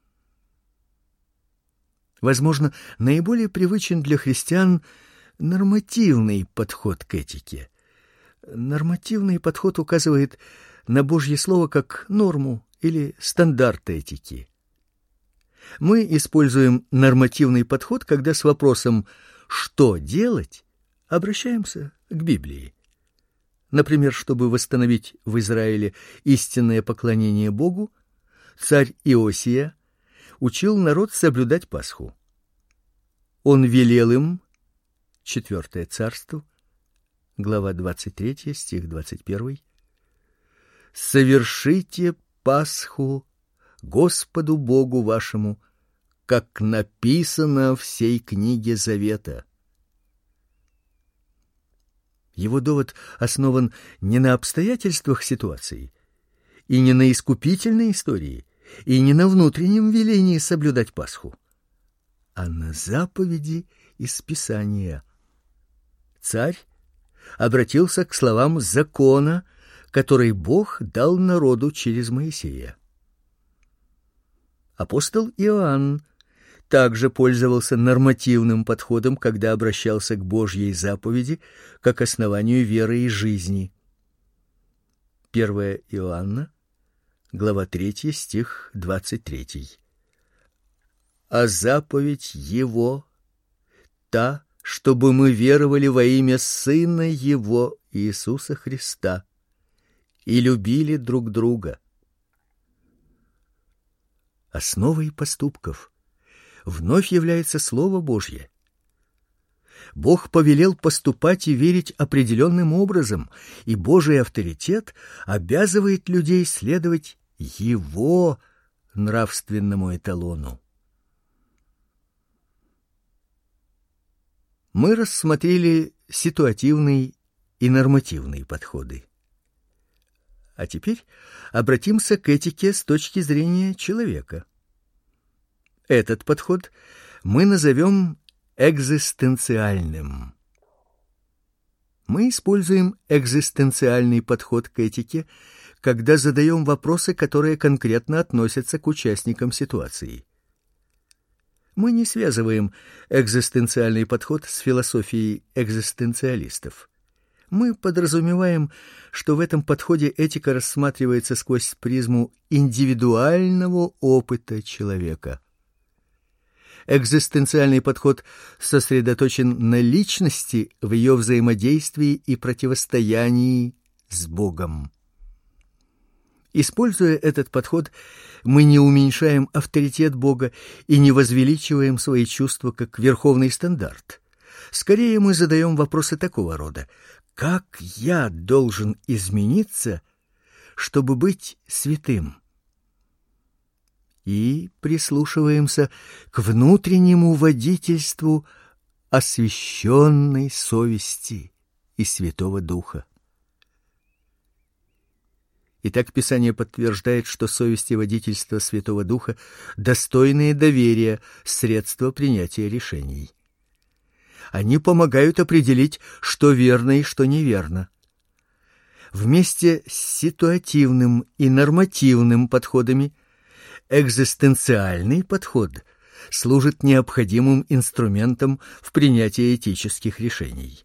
Возможно, наиболее привычен для христиан нормативный подход к этике. Нормативный подход указывает на Божье Слово как норму или стандарт этики. Мы используем нормативный подход, когда с вопросом «что делать?» обращаемся к Библии. Например, чтобы восстановить в Израиле истинное поклонение Богу, царь Иосия учил народ соблюдать Пасху. Он велел им, четвёртое царство, глава двадцать третья, стих двадцать первый, «Совершите Пасху Господу Богу вашему, как написано в сей книге Завета». Его довод основан не на обстоятельствах ситуации, и не на искупительной истории, и не на внутреннем велении соблюдать Пасху, а на заповеди из Писания. Царь обратился к словам закона, который Бог дал народу через Моисея. Апостол Иоанн также пользовался нормативным подходом, когда обращался к Божьей заповеди как основанию веры и жизни. первое Иоанна, глава третья, стих двадцать третий. «А заповедь Его та, чтобы мы веровали во имя Сына Его, Иисуса Христа, и любили друг друга». Основой поступков вновь является Слово Божье. Бог повелел поступать и верить определенным образом, и Божий авторитет обязывает людей следовать Его нравственному эталону. Мы рассмотрели ситуативный и нормативный подходы. А теперь обратимся к этике с точки зрения человека. Этот подход мы назовем экзистенциальным. Мы используем экзистенциальный подход к этике, когда задаем вопросы, которые конкретно относятся к участникам ситуации. Мы не связываем экзистенциальный подход с философией экзистенциалистов. Мы подразумеваем, что в этом подходе этика рассматривается сквозь призму индивидуального опыта человека. Экзистенциальный подход сосредоточен на личности в ее взаимодействии и противостоянии с Богом. Используя этот подход, мы не уменьшаем авторитет Бога и не возвеличиваем свои чувства как верховный стандарт. Скорее мы задаем вопросы такого рода: как я должен измениться, чтобы быть святым? И прислушиваемся к внутреннему водительству освященной совести и Святого Духа. Итак, Писание подтверждает, что совесть и водительство Святого Духа достойные доверия средства принятия решений. Они помогают определить, что верно и что неверно. Вместе с ситуативным и нормативным подходами экзистенциальный подход служит необходимым инструментом в принятии этических решений.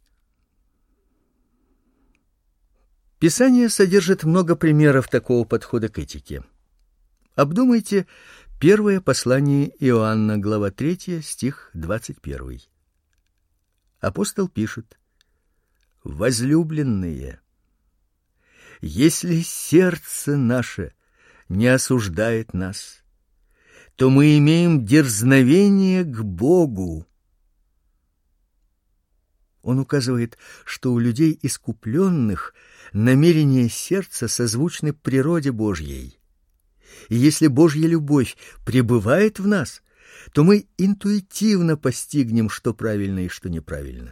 Писание содержит много примеров такого подхода к этике. Обдумайте первое послание Иоанна, глава третья, стих двадцать первый. Апостол пишет: «Возлюбленные, если сердце наше не осуждает нас, то мы имеем дерзновение к Богу». Он указывает, что у людей искупленных намерения сердца созвучны природе Божьей. И если Божья любовь пребывает в нас, то мы интуитивно постигнем, что правильно и что неправильно.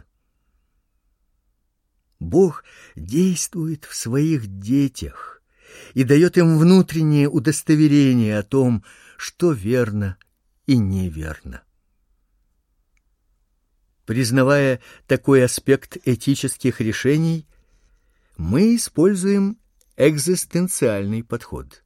Бог действует в своих детях и дает им внутреннее удостоверение о том, что верно и неверно. Признавая такой аспект этических решений, мы используем экзистенциальный подход.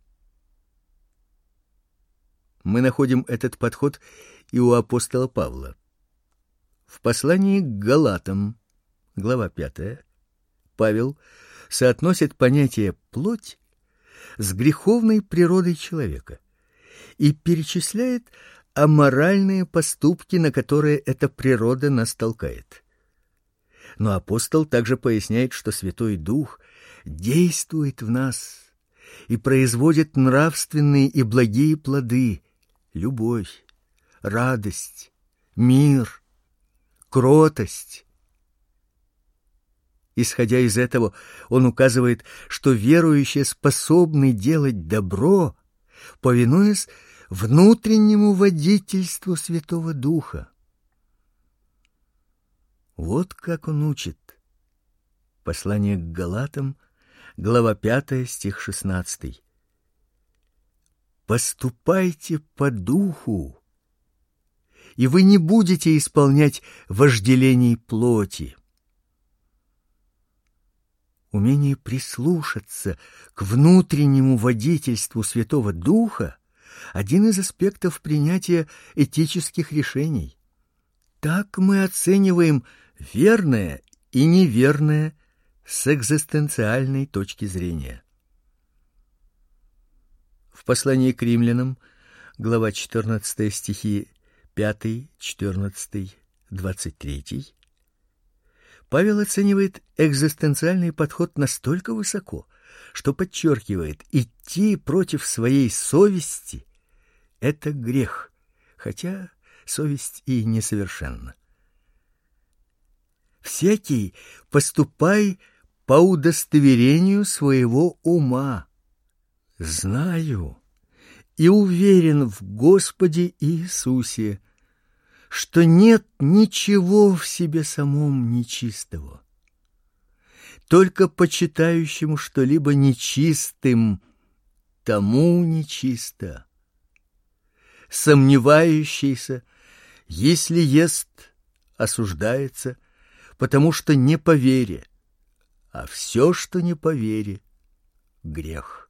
Мы находим этот подход и у апостола Павла. В послании к Галатам, глава пятая, Павел соотносит понятие «плоть» с греховной природой человека и перечисляет аморальные поступки, на которые эта природа нас толкает. Но апостол также поясняет, что Святой Дух действует в нас и производит нравственные и благие плоды: любовь, радость, мир, кротость. Исходя из этого, он указывает, что верующие способны делать добро, повинуясь внутреннему водительству Святого Духа. Вот как он учит. Послание к Галатам, глава пятая, стих шестнадцатый. «Поступайте по духу, и вы не будете исполнять вожделений плоти». Умение прислушаться к внутреннему водительству Святого Духа — один из аспектов принятия этических решений. Так мы оцениваем верное и неверное с экзистенциальной точки зрения. В послании к римлянам, глава четырнадцатая, стихи пятый, четырнадцатый, двадцать третий, Павел оценивает экзистенциальный подход настолько высоко, что подчеркивает: идти против своей совести — это грех, хотя совесть и несовершенна. «Всякий поступай по удостоверению своего ума. Знаю и уверен в Господе Иисусе, что нет ничего в себе самом нечистого. Только почитающему что-либо нечистым, тому нечисто. Сомневающийся, если ест, осуждается, потому что не по вере, а все, что не по вере, грех».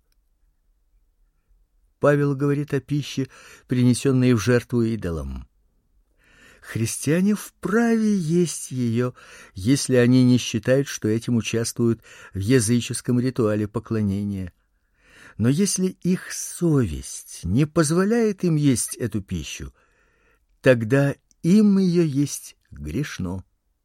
Павел говорит о пище, принесенной в жертву идолам. Христиане вправе есть ее, если они не считают, что этим участвуют в языческом ритуале поклонения. Но если их совесть не позволяет им есть эту пищу, тогда им ее есть грешно.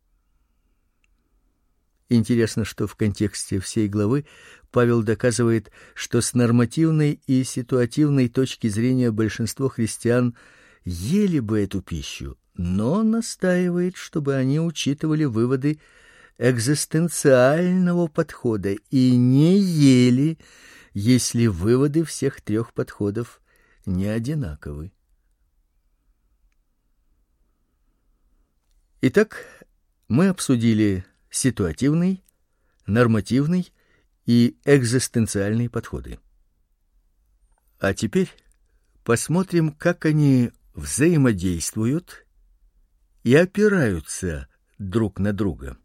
Интересно, что в контексте всей главы Павел доказывает, что с нормативной и ситуативной точки зрения большинство христиан ели бы эту пищу, но настаивает, чтобы они учитывали выводы экзистенциального подхода и не ели, если выводы всех трех подходов не одинаковы. Итак, мы обсудили ситуативный, нормативный и экзистенциальный подходы. А теперь посмотрим, как они взаимодействуют и опираются друг на друга.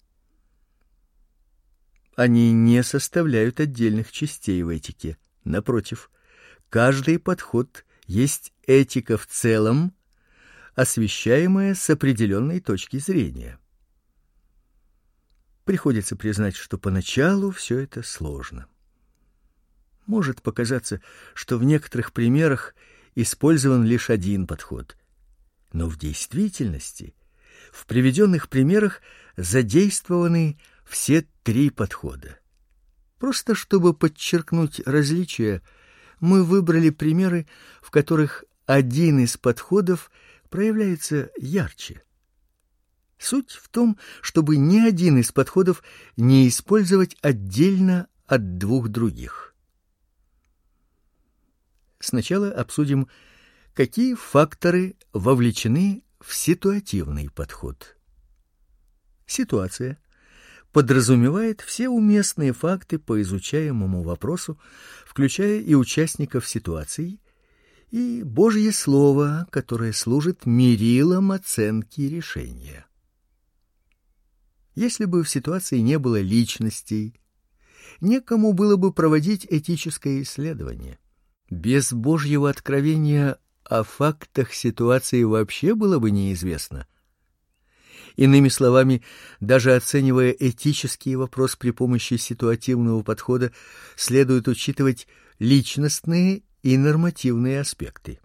Они не составляют отдельных частей в этике. Напротив, каждый подход есть этика в целом, освещаемая с определенной точки зрения. Приходится признать, что поначалу все это сложно. Может показаться, что в некоторых примерах использован лишь один подход, но в действительности в приведенных примерах задействованы все три подхода. Просто чтобы подчеркнуть различия, мы выбрали примеры, в которых один из подходов проявляется ярче. Суть в том, чтобы ни один из подходов не использовать отдельно от двух других. Сначала обсудим, какие факторы вовлечены в ситуативный подход. Ситуация подразумевает все уместные факты по изучаемому вопросу, включая и участников ситуации, и Божье Слово, которое служит мерилом оценки решения. Если бы в ситуации не было личностей, некому было бы проводить этическое исследование. Без Божьего откровения о фактах ситуации вообще было бы неизвестно. Иными словами, даже оценивая этический вопрос при помощи ситуативного подхода, следует учитывать личностные и нормативные аспекты.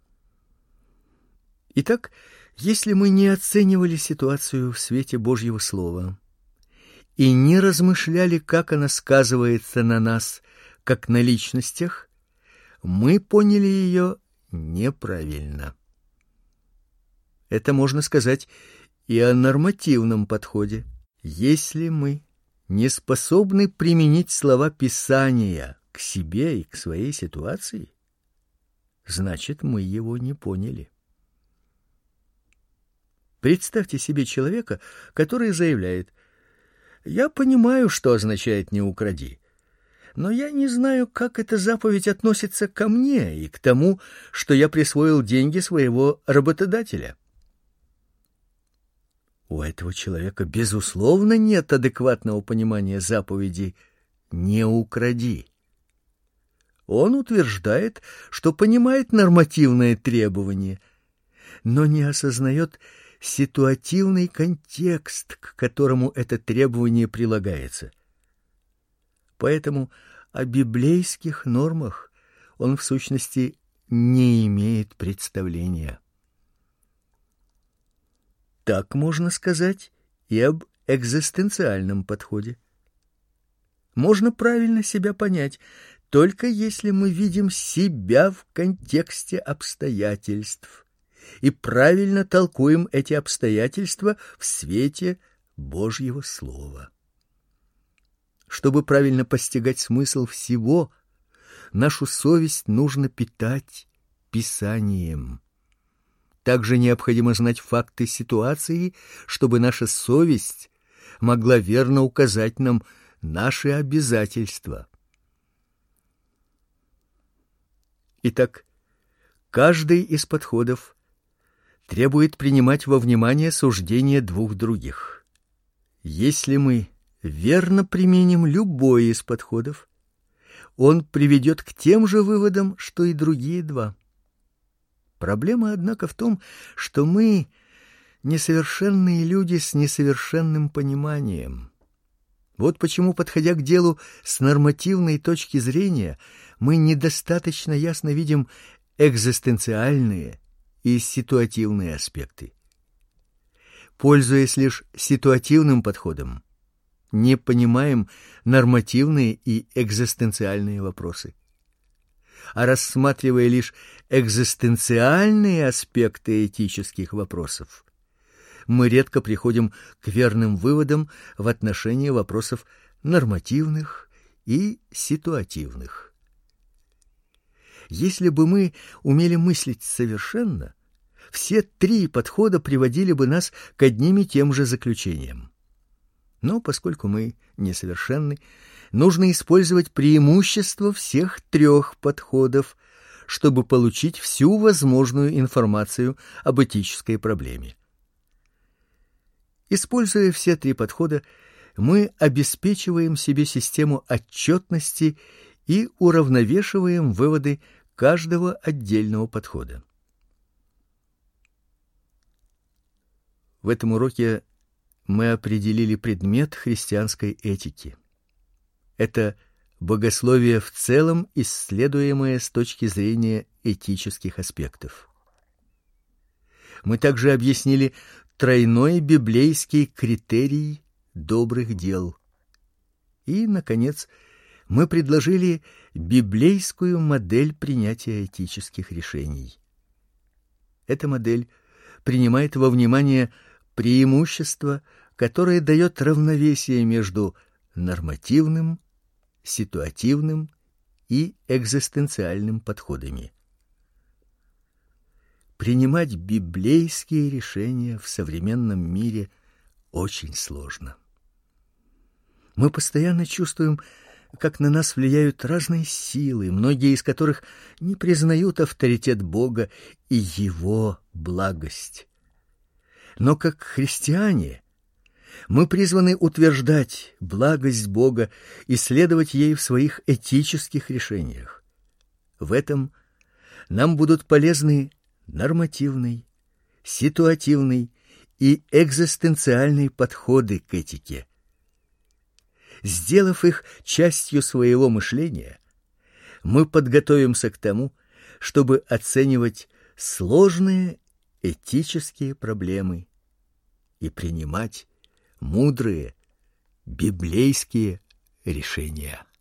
Итак, если мы не оценивали ситуацию в свете Божьего Слова и не размышляли, как она сказывается на нас, как на личностях, мы поняли ее неправильно. Это можно сказать и о нормативном подходе. Если мы не способны применить слова Писания к себе и к своей ситуации, значит, мы его не поняли. Представьте себе человека, который заявляет: «Я понимаю, что означает «не укради», но я не знаю, как эта заповедь относится ко мне и к тому, что я присвоил деньги своего работодателя». У этого человека, безусловно, нет адекватного понимания заповеди «не укради». Он утверждает, что понимает нормативное требование, но не осознает ситуативный контекст, к которому это требование прилагается. Поэтому о библейских нормах он в сущности не имеет представления. Так можно сказать и об экзистенциальном подходе. Можно правильно себя понять, только если мы видим себя в контексте обстоятельств и правильно толкуем эти обстоятельства в свете Божьего Слова. Чтобы правильно постигать смысл всего, нашу совесть нужно питать Писанием. Также необходимо знать факты ситуации, чтобы наша совесть могла верно указать нам наши обязательства. Итак, каждый из подходов требует принимать во внимание суждения двух других. Если мы верно применим любой из подходов, он приведет к тем же выводам, что и другие два. Проблема, однако, в том, что мы несовершенные люди с несовершенным пониманием. Вот почему, подходя к делу с нормативной точки зрения, мы недостаточно ясно видим экзистенциальные и ситуативные аспекты. Пользуясь лишь ситуативным подходом, не понимаем нормативные и экзистенциальные вопросы. А рассматривая лишь экзистенциальные аспекты этических вопросов, мы редко приходим к верным выводам в отношении вопросов нормативных и ситуативных. Если бы мы умели мыслить совершенно, все три подхода приводили бы нас к одним и тем же заключениям. Но поскольку мы несовершенны, нужно использовать преимущества всех трех подходов, чтобы получить всю возможную информацию об этической проблеме. Используя все три подхода, мы обеспечиваем себе систему отчетности и уравновешиваем выводы каждого отдельного подхода. В этом уроке мы определили предмет христианской этики. Это богословие в целом, исследуемое с точки зрения этических аспектов. Мы также объяснили тройной библейский критерий добрых дел. И, наконец, мы предложили библейскую модель принятия этических решений. Эта модель принимает во внимание преимущество, которое дает равновесие между нормативным, ситуативным и экзистенциальным подходами. Принимать библейские решения в современном мире очень сложно. Мы постоянно чувствуем, как на нас влияют разные силы, многие из которых не признают авторитет Бога и его благость. Но как христиане мы призваны утверждать благость Бога и следовать ей в своих этических решениях. В этом нам будут полезны нормативный, ситуативный и экзистенциальный подходы к этике. Сделав их частью своего мышления, мы подготовимся к тому, чтобы оценивать сложные этические проблемы и принимать мудрые библейские решения.